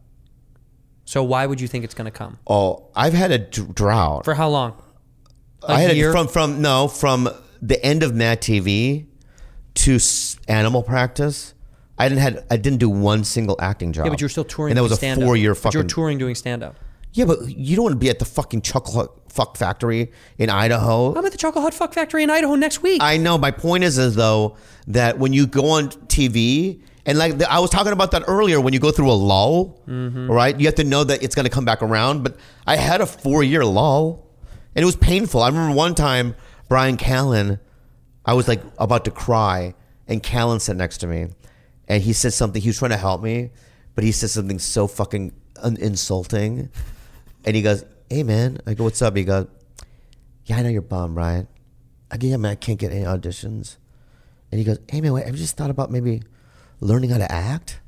So why would you think it's going to come? oh, I've had a d- drought. For how long? A I had year? it from from no from the end of Mad T V to s- Animal Practice. I didn't had I didn't do one single acting job. Yeah, but you're still touring. and that was doing a stand-up. four year But you're fucking. touring doing stand up. Yeah, but you don't want to be at the fucking chocolate fuck factory in Idaho. I'm at the Chocolate Hut Fuck Factory in Idaho next week. I know. My point is, is though that when you go on T V and like the, I was talking about that earlier, when you go through a lull, Mm-hmm. right? You have to know that it's going to come back around. But I had a four year lull, and it was painful. I remember one time Brian Callen, I was like about to cry, and Callen sat next to me, and he said something. He was trying to help me, but he said something so fucking un- insulting, and he goes, "Hey man," I go, "What's up?" He goes, "Yeah, I know you're bummed, right? I go, yeah, man, I can't get any auditions." And he goes, "Hey man, wait, have you just thought about maybe learning how to act?"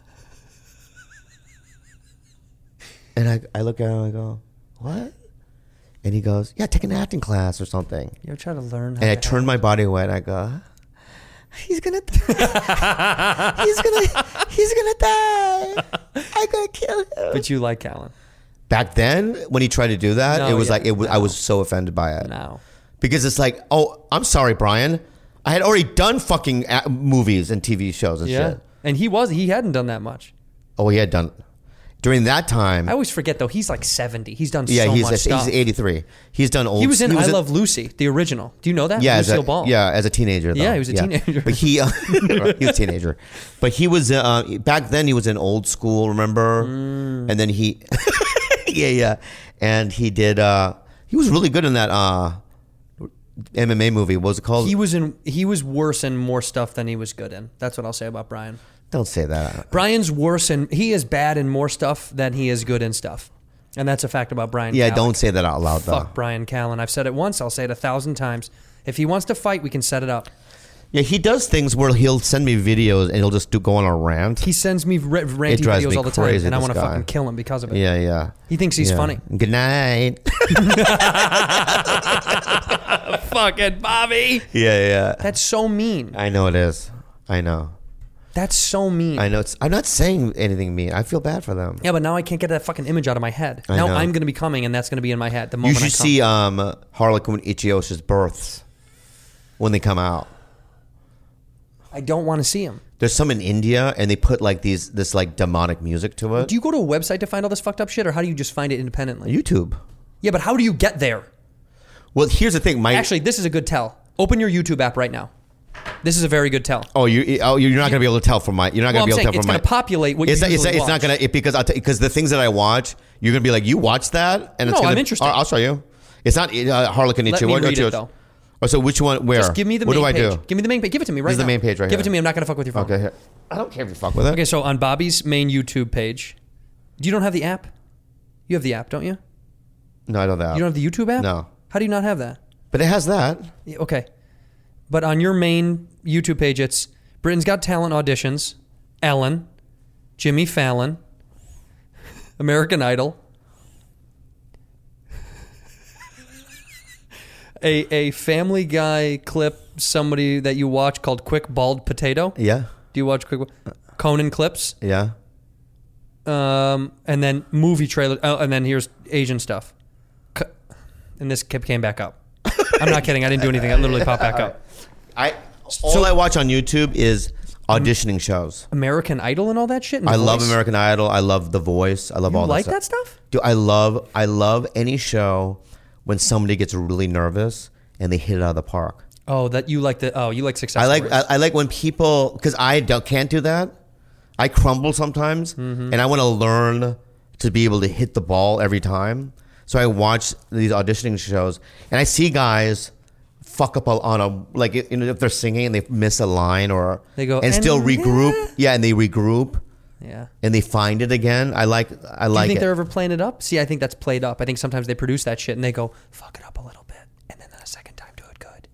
And I, I look at him and I go, "What?" And he goes, "Yeah, take an acting class or something." You're trying to learn. How And I to turned my body away and I go, "He's gonna die. he's gonna he's gonna die. I'm gonna kill him." But you like Callen Back then, when he tried to do that, No, it was yeah, like it was, I no. was so offended by it. now. Because it's like, oh, I'm sorry, Brian. I had already done fucking a- movies and T V shows and Yeah, shit. and he was he hadn't done that much. Oh, he had done during that time. I always forget though. He's like seventy. He's done yeah, so he's much a, stuff. he's eighty-three. He's done old. He was in I Love Lucy, the original. Do you know that? Yeah, as Lucille a, Ball. yeah, as a teenager. Though. Yeah, he was a teenager. But he uh, he was a teenager. But he was uh, back then. He was in Old School. Remember? Mm. And then he, yeah, yeah, and he did. Uh, he was really good in that uh, M M A movie. What was it called? He was in. He was worse in more stuff than he was good in. That's what I'll say about Brian. Don't say that. Brian's worse and he is bad in more stuff than he is good in stuff. And that's a fact about Brian Yeah, Callen. don't say that out loud, though. Fuck Brian Callen. I've said it once. I'll say it a thousand times. If he wants to fight, we can set it up. Yeah, he does things where he'll send me videos and he'll just do go on a rant. He sends me r- ranty drives videos me all the time, crazy, and I this want to guy. fucking kill him because of it. Yeah, yeah. He thinks he's Yeah. funny. Good night. Fucking Bobby. Yeah, yeah. That's so mean. I know it is. I know. That's so mean. I know. It's, I'm not saying anything mean. I feel bad for them. Yeah, but now I can't get that fucking image out of my head. I now know. I'm going to be coming, and that's going to be in my head the You moment should I come. see um, Harlequin Ichioshi's births when they come out. I don't want to see him. There's some in India, and they put like these this like demonic music to it. Do you go to a website to find all this fucked up shit, or how do you just find it independently? YouTube. Yeah, but how do you get there? Well, here's the thing. My Actually, this is a good tell. Open your YouTube app right now. This is a very good tell. oh, you oh you're not gonna be able to tell from my. You're not Well, gonna I'm be able saying to tell it's from going my. to populate what It's you not, it's, usually not, it's not watch. gonna it, because I'll t- because the things that I watch, you're gonna be like, you watch that, and it's No, gonna, I'm interested. I'll, I'll show you. It's not uh, Harlequin Let Ichio. me What- read Ichio's- it, though. Oh, so which one? Where? Just give me the what main do I page. do? Give me the main page. Give it to me right This is the now. main page right Give here. it to me. I'm not going to fuck with your phone. Okay, here. I don't care if you fuck with it. Okay, so on Bobby's main YouTube page, you don't have the app? You have the app, don't you? No, I don't have that. You don't have the YouTube app? No. How do you not have that? But it has that. Yeah, okay. But on your main YouTube page, it's Britain's Got Talent auditions, Ellen, Jimmy Fallon, American Idol, a a Family Guy clip, somebody that you watch called Quick Bald Potato. Yeah. Do you watch Quick Conan clips? Yeah. Um, and then movie trailer. Oh, and then here's Asian stuff. C- And this kept- came back up. I'm not kidding. I didn't do anything. It literally popped back up. I all So- I watch on YouTube is auditioning shows. American Idol and all that shit. And I The love Voice? American Idol. I love The Voice. I love You all like that that stuff. stuff? Dude, I love I love any show when somebody gets really nervous and they hit it out of the park. Oh, that you like the. Oh, you like success. I like stories. I, I like when people because I don't, can't do that. I crumble sometimes, Mm-hmm. and I want to learn to be able to hit the ball every time. So I watch these auditioning shows, and I see guys fuck up on a like you know, if they're singing and they miss a line or They go, and still "And regroup. then-" Yeah, and they regroup Yeah. and they find it again. I like I Do you like think it. they're ever playing it up? See, I think that's played up. I think sometimes they produce that shit and they go fuck it up a little bit, and then the second time do it good.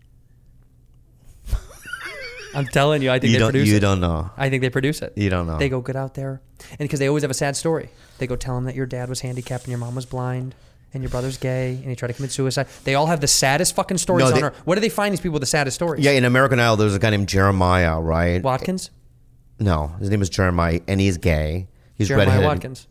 I'm telling you, I think you they don't produce you it. don't know. I think they produce it. You don't know. They go get out there, and because they always have a sad story. They go tell them that your dad was handicapped and your mom was blind. And your brother's gay, and he tried to commit suicide. They all have the saddest fucking stories No, on they- earth. What do they find these people with the saddest stories? Yeah, in American Idol, there's a guy named Jeremiah, right? Watkins? No, his name is Jeremiah, and he's gay. He's Jeremiah redheaded. Watkins.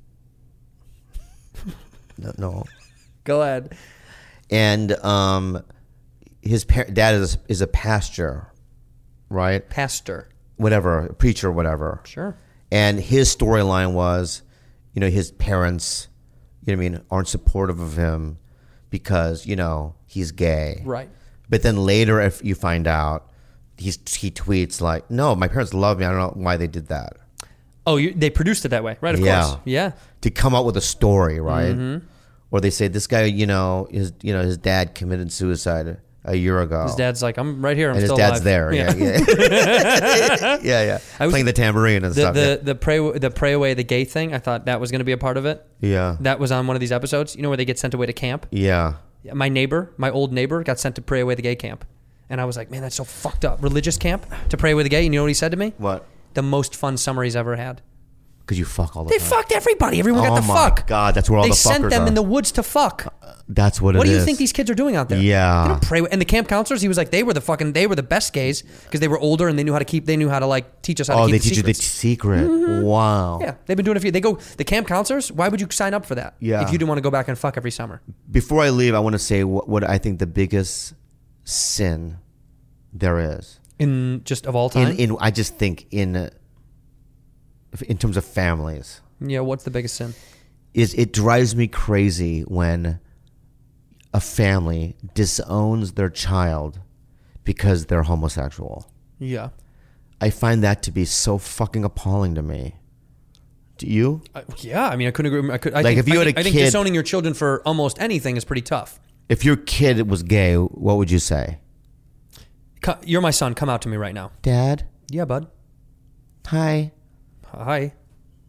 No, no. Go ahead. And um, his par- dad is is a pastor, right? Pastor. Whatever, a preacher, whatever. Sure. And his storyline was, you know, his parents, you know what I mean, aren't supportive of him because, you know, he's gay. Right. But then later, if you find out, he's, he tweets like, no, my parents love me. I don't know why they did that. Oh, you, they produced it that way, right? Of Yeah. course. Yeah. To come up with a story, right? Mm-hmm. Or they say this guy, you know, his you know his dad committed suicide a year ago. His dad's like, I'm right here. I'm and his still dad's alive. there. Yeah, yeah, yeah, yeah. I was- Playing the tambourine and The stuff. the the pray the pray away the gay thing. I thought that was going to be a part of it. yeah, That was on one of these episodes. You know where they get sent away to camp. yeah. My neighbor, my old neighbor, got sent to pray away the gay camp, and I was like, man, that's so fucked up. Religious camp to pray away the gay. And you know what he said to me? What? The most fun summer he's ever had. Because you fuck all the They time. fucked everybody. Everyone got Oh the my fuck. God, that's where all they the sent fuckers them are. in the woods to fuck. That's what it is. What do you think these kids are doing out there? Yeah. They don't pray. And the camp counselors, he was like, they were the fucking, they were the best gays because they were older and they knew how to keep, they knew how to like teach us how Oh, to they keep the teach you the secrets. secret. Wow. Yeah, they've been doing it for you. They go, the camp counselors, why would you sign up for that? Yeah. If you didn't want to go back and fuck every summer. Before I leave, I want to say what, what I think the biggest sin there is. In just of all time? In, in I just think in uh, in terms of families. Yeah, what's the biggest sin? Is it drives me crazy when a family disowns their child because they're homosexual. Yeah. I find that to be so fucking appalling to me. Do you? Uh, yeah, I mean, I couldn't agree. I could. I Like, think, if you I had think, a I think kid- disowning your children for almost anything is pretty tough. If your kid was gay, what would you say? Co- You're my son. Come out to me right now. Dad? Yeah, bud. Hi. Hi.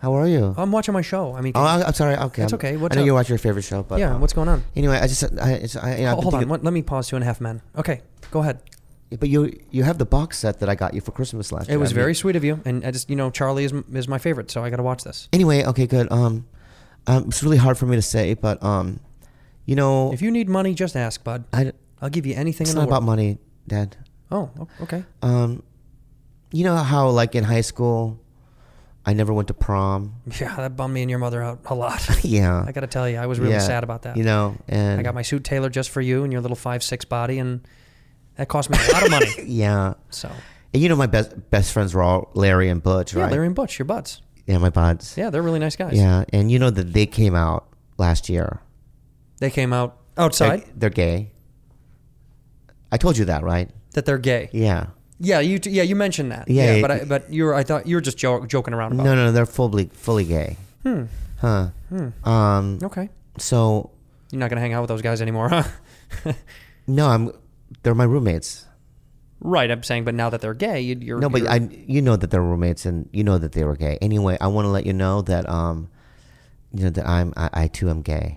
How are you? I'm watching my show. I mean, Oh, I- I'm sorry. Okay, That's I'm- okay. What's I know up? you watch your favorite show, but yeah. uh, What's going on? Anyway, I just I, it's, I, you know, I've Oh, been hold on. thinking- Let, let me pause. Two and a half men. Okay, go ahead. But you you have the box set that I got you for Christmas last year. It was I mean- very sweet of you, and I just you know Charlie is m- is my favorite, so I got to watch this. Anyway, okay, good. Um, um, it's really hard for me to say, but um, you know, If you need money, just ask, bud. I, I'll give you anything it's in the not world. about money, Dad. Oh, o- okay. Um, you know how like in high school, I never went to prom. Yeah, that bummed me and your mother out a lot. Yeah, I got to tell you, I was really Yeah, sad about that. You know, and I got my suit tailored just for you and your little five six body, and that cost me a lot of money. yeah. So And you know, my best best friends were all Larry and Butch, yeah, right? Larry and Butch, your buds. Yeah, my buds. Yeah, they're really nice guys. Yeah, and you know that they came out last year. They came out outside They're, they're gay. I told you that, right? that they're gay. Yeah. Yeah, you t- yeah you mentioned that. Yeah, Yeah, yeah, but I, yeah. but you were I thought you were just jo- joking around about. No, it. no, they're fully fully gay. Hmm. Huh. Um. Okay. So You're not gonna hang out with those guys anymore, huh? no, I'm. They're my roommates. Right. I'm saying, but now that they're gay, you, you're No, but you're, I. You know that they're roommates, and you know that they were gay. Anyway, I want to let you know that um, you know that I'm. I, I too am gay.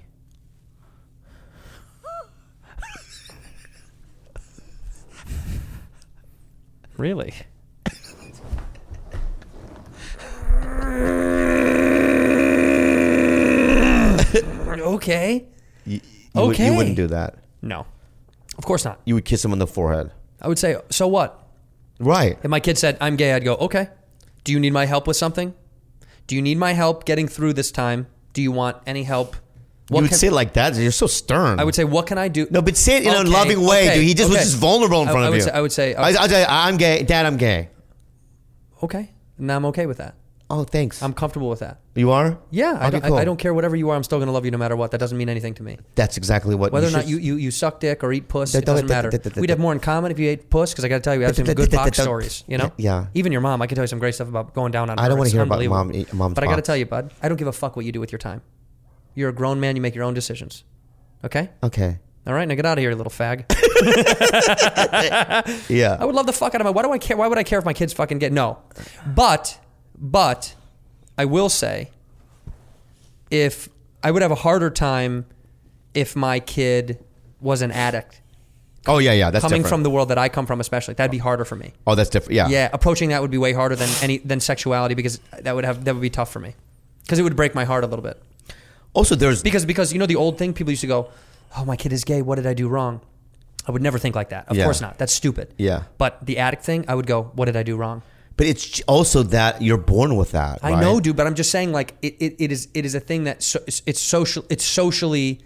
really. Okay. You, you would- Okay. you wouldn't do that. No, of course not. You would kiss him on the forehead. I would say, so what? Right. If my kid said, I'm gay, I'd go, okay. Do you need my help with something? Do you need my help getting through this time? Do you want any help? What you would can- say it like that. You're so stern. I would say, what can I do? No, but say it in a Okay, loving way, okay, dude. He just was okay. just vulnerable in I- front I of would you. say- I would say, I, I'll tell you, I'm gay. Dad, I'm gay. Okay. Now I'm okay with that. Oh, thanks. I'm comfortable with that. you are? Yeah, I, Okay, don't, I- cool. I don't care whatever you are. I'm still going to love you no matter what. That doesn't mean anything to me. That's exactly what. Whether or should- not you, you, you suck dick or eat puss, Da- it da- doesn't da- matter. da- da- da- We'd have more in common if you ate puss, because I got to tell you, we have some good da- da- box da- stories, you know? Yeah. Even your mom, I can tell you some great stuff about going down on her. I don't wanna It's hear about unbelievable. mom- eat- mom's But I got to box. tell you, bud, I don't give a fuck what you do with your time. You're a grown man. You make your own decisions. Okay? Okay. All right, now get out of here, you little fag. Yeah. I would love the fuck out of my. Why do I care? Why would I care if my kids fucking get no? But, but, I will say, if I would have a harder time if my kid was an addict Oh yeah, yeah. That's coming different. from the world that I come from, especially that'd be harder for me. Oh, that's different. Yeah. Yeah, approaching that would be way harder than any than sexuality, because that would have that would be tough for me, because it would break my heart a little bit. Also, there's Because because you know the old thing, people used to go, "Oh, my kid is gay. What did I do wrong?" I would never think like that. Of Yeah. course not. That's stupid. Yeah. But the addict thing, I would go, "What did I do wrong?" But it's also that you're born with that. I right? know, dude, but I'm just saying, like, it, it, it is it is a thing that so, it's, it's social. It's socially.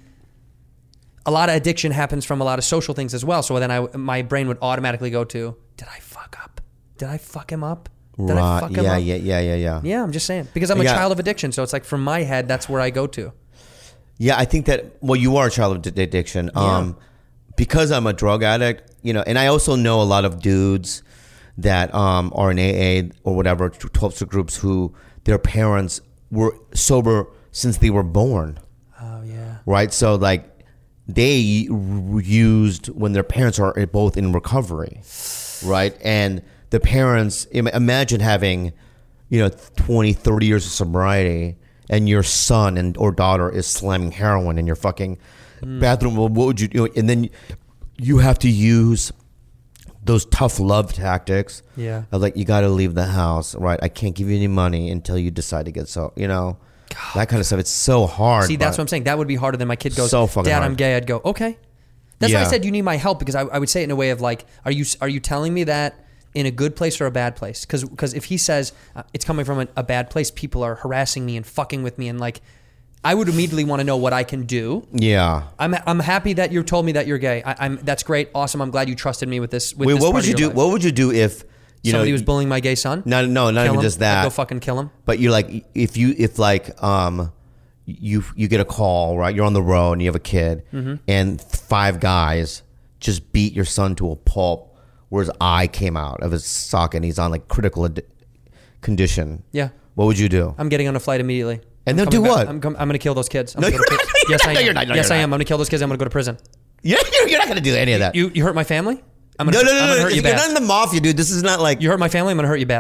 A lot of addiction happens from a lot of social things as well. So then I my brain would automatically go to, did I fuck up? Did I fuck him up? Did I Right. fuck him Yeah, up? yeah, yeah, yeah, yeah. Yeah, I'm just saying, because I'm a Yeah. child of addiction. So it's like from my head, that's where I go to. Yeah, I think that, well, you are a child of d- addiction. Um, because I'm a drug addict, you know, and I also know a lot of dudes that um, are in A A or whatever, twelve-step groups, who their parents were sober since they were born, Oh yeah. right? So, like, they r- used when their parents are both in recovery, right? And the parents, im- imagine having, you know, twenty, thirty years of sobriety, and your son and or daughter is slamming heroin in your fucking bathroom. Well, what would you do? And then you have to use those tough love tactics. Yeah. Of like, you got to leave the house, right? I can't give you any money until you decide to get so, you know, that kind of stuff. It's so hard. See, that's but- what I'm saying. That would be harder than my kid goes, So fucking Dad, hard. I'm gay. I'd go, okay. That's why I Yeah. said you need my help, because I, I would say it in a way of like, are you are you telling me that in a good place or a bad place? Because because if he says uh, it's coming from a, a bad place, people are harassing me and fucking with me, and like, I would immediately want to know what I can do. Yeah. I'm I'm happy that you told me that you're gay. I, I'm that's great, awesome. I'm glad you trusted me with this. With Wait, this what part would of you your do? life. What would you do if you Somebody know was bullying my gay son? No, no, not Kill even him? just that. I'd go fucking kill him. But you're like, if you if like um you you get a call, right? You're on the road and you have a kid, Mm-hmm. and five guys just beat your son to a pulp, where his eye came out of his socket, and he's on like critical ad- condition. Yeah. What would you do? I'm getting on a flight immediately. And I'm they'll do coming back. what? I'm, com- I'm going to kill those kids. I'm No, gonna go to you're pri- not. Yes, I No, am. you're not. No, yes, you're I not. am. I'm going to kill those kids. I'm going to go to prison. Yeah, you're, you're not going to do any of that. You you hurt my family? I'm no, gonna, no, no, I'm no. gonna hurt you You're bad. not in the mafia, dude. This is not like You hurt my family. I'm gonna hurt you bad.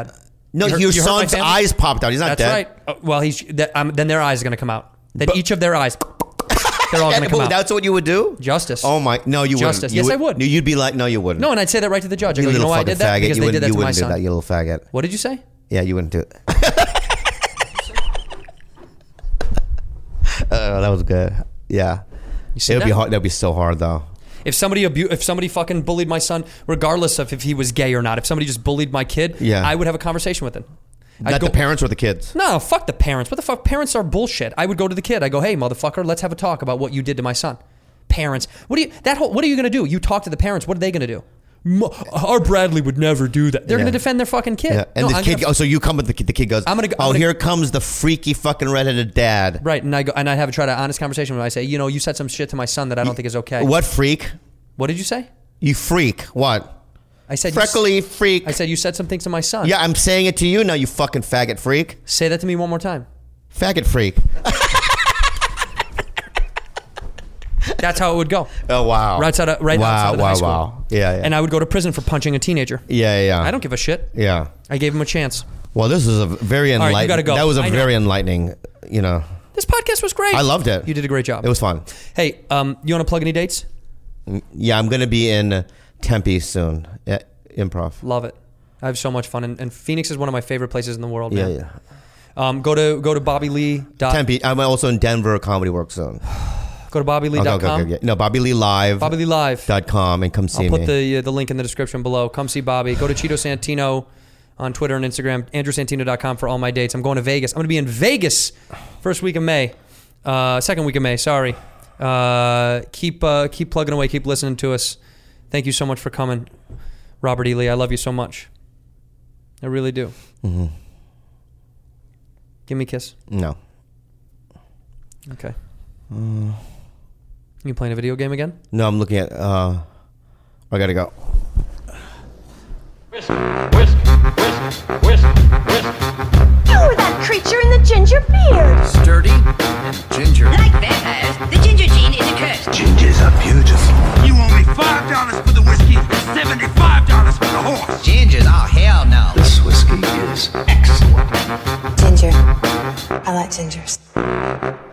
No, You hurt- your you hurt my son's family? eyes popped out. He's not That's dead. right. Uh, well, he's that, um, then their eyes are going to come out. Then But- each of their eyes, they're all going to come out. That's what you would do? Justice. Oh my! No, you wouldn't. Justice. You Yes, I would. You'd be like, no, you wouldn't. No, and I'd say that right to the judge. I you go, you little know why I fucking did that? faggot. Because you they wouldn't, did that you to my wouldn't do son. that, you little faggot. What did you say? Yeah, you wouldn't do it. uh, that was good. Yeah. You see It would that? be hard. That would be so hard, though. If somebody abu- if somebody fucking bullied my son, regardless of if he was gay or not, if somebody just bullied my kid, Yeah. I would have a conversation with him. I'd Not go, the parents or the kids. No, fuck the parents. What the fuck? Parents are bullshit. I would go to the kid. I go, hey, motherfucker, let's have a talk about what you did to my son. Parents, what do you? That whole. What are you gonna do? You talk to the parents. What are they gonna do? Mo- Our Bradley would never do that. They're Yeah. gonna defend their fucking kid. Yeah. And No, the I'm kid. gonna- oh, so you come with the kid. The kid goes. I'm gonna go- I'm oh, gonna- here comes the freaky fucking redheaded dad. Right, and I go and I have a try to honest conversation with him. I say, you know, you said some shit to my son that I don't think is okay. What freak? What did you say? You freak. What? I said you s- Freckly freak. I said you said some things to my son. Yeah, I'm saying it to you now, you fucking faggot freak. Say that to me one more time. Faggot freak. That's how it would go. Oh, wow. Right outside of, right wow, outside of the wow, high school. wow. Yeah, yeah. And I would go to prison for punching a teenager. yeah, yeah, yeah. I don't give a shit. Yeah. I gave him a chance. Well, this is a very right, you enlightening. gotta go. That was a I know. very enlightening, you know. This podcast was great. I loved it. You did a great job. It was fun. Hey, um, you want to plug any dates? Yeah, I'm going to be in Tempe soon at Improv. Love it. I have so much fun, and, and Phoenix is one of my favorite places in the world. Yeah, man. yeah. Um, go to go to Bobby Lee. Dot, Tempe. I'm also in Denver Comedy Works soon. Go to Bobby Lee Okay, dot okay, com. okay, okay. No, Bobby Lee Live. Bobby Lee Live. Dot com and come see I'll put me. the uh, the link in the description below. Come see Bobby. Go to Cheeto Santino on Twitter and Instagram. Andrew Santino dot com for all my dates. I'm going to Vegas. I'm going to be in Vegas first week of May. Uh, second week of May. Sorry. Uh, keep uh, keep plugging away. Keep listening to us. Thank you so much for coming, Robert E. Lee. I love you so much. I really do. Mm-hmm. Give me a kiss. No. Okay. Uh, you playing a video game again? No, I'm looking at. Uh, I gotta go. Whisk, whisk, whisk, whisk, whisk. You were that creature in the ginger beard. Sturdy and ginger. Like vampires, the ginger gene is a curse. Gingers are beautiful. You owe me five dollars for the whiskey and seventy-five dollars for the horse. Gingers? Oh, hell no. This whiskey is excellent. Ginger. I like gingers.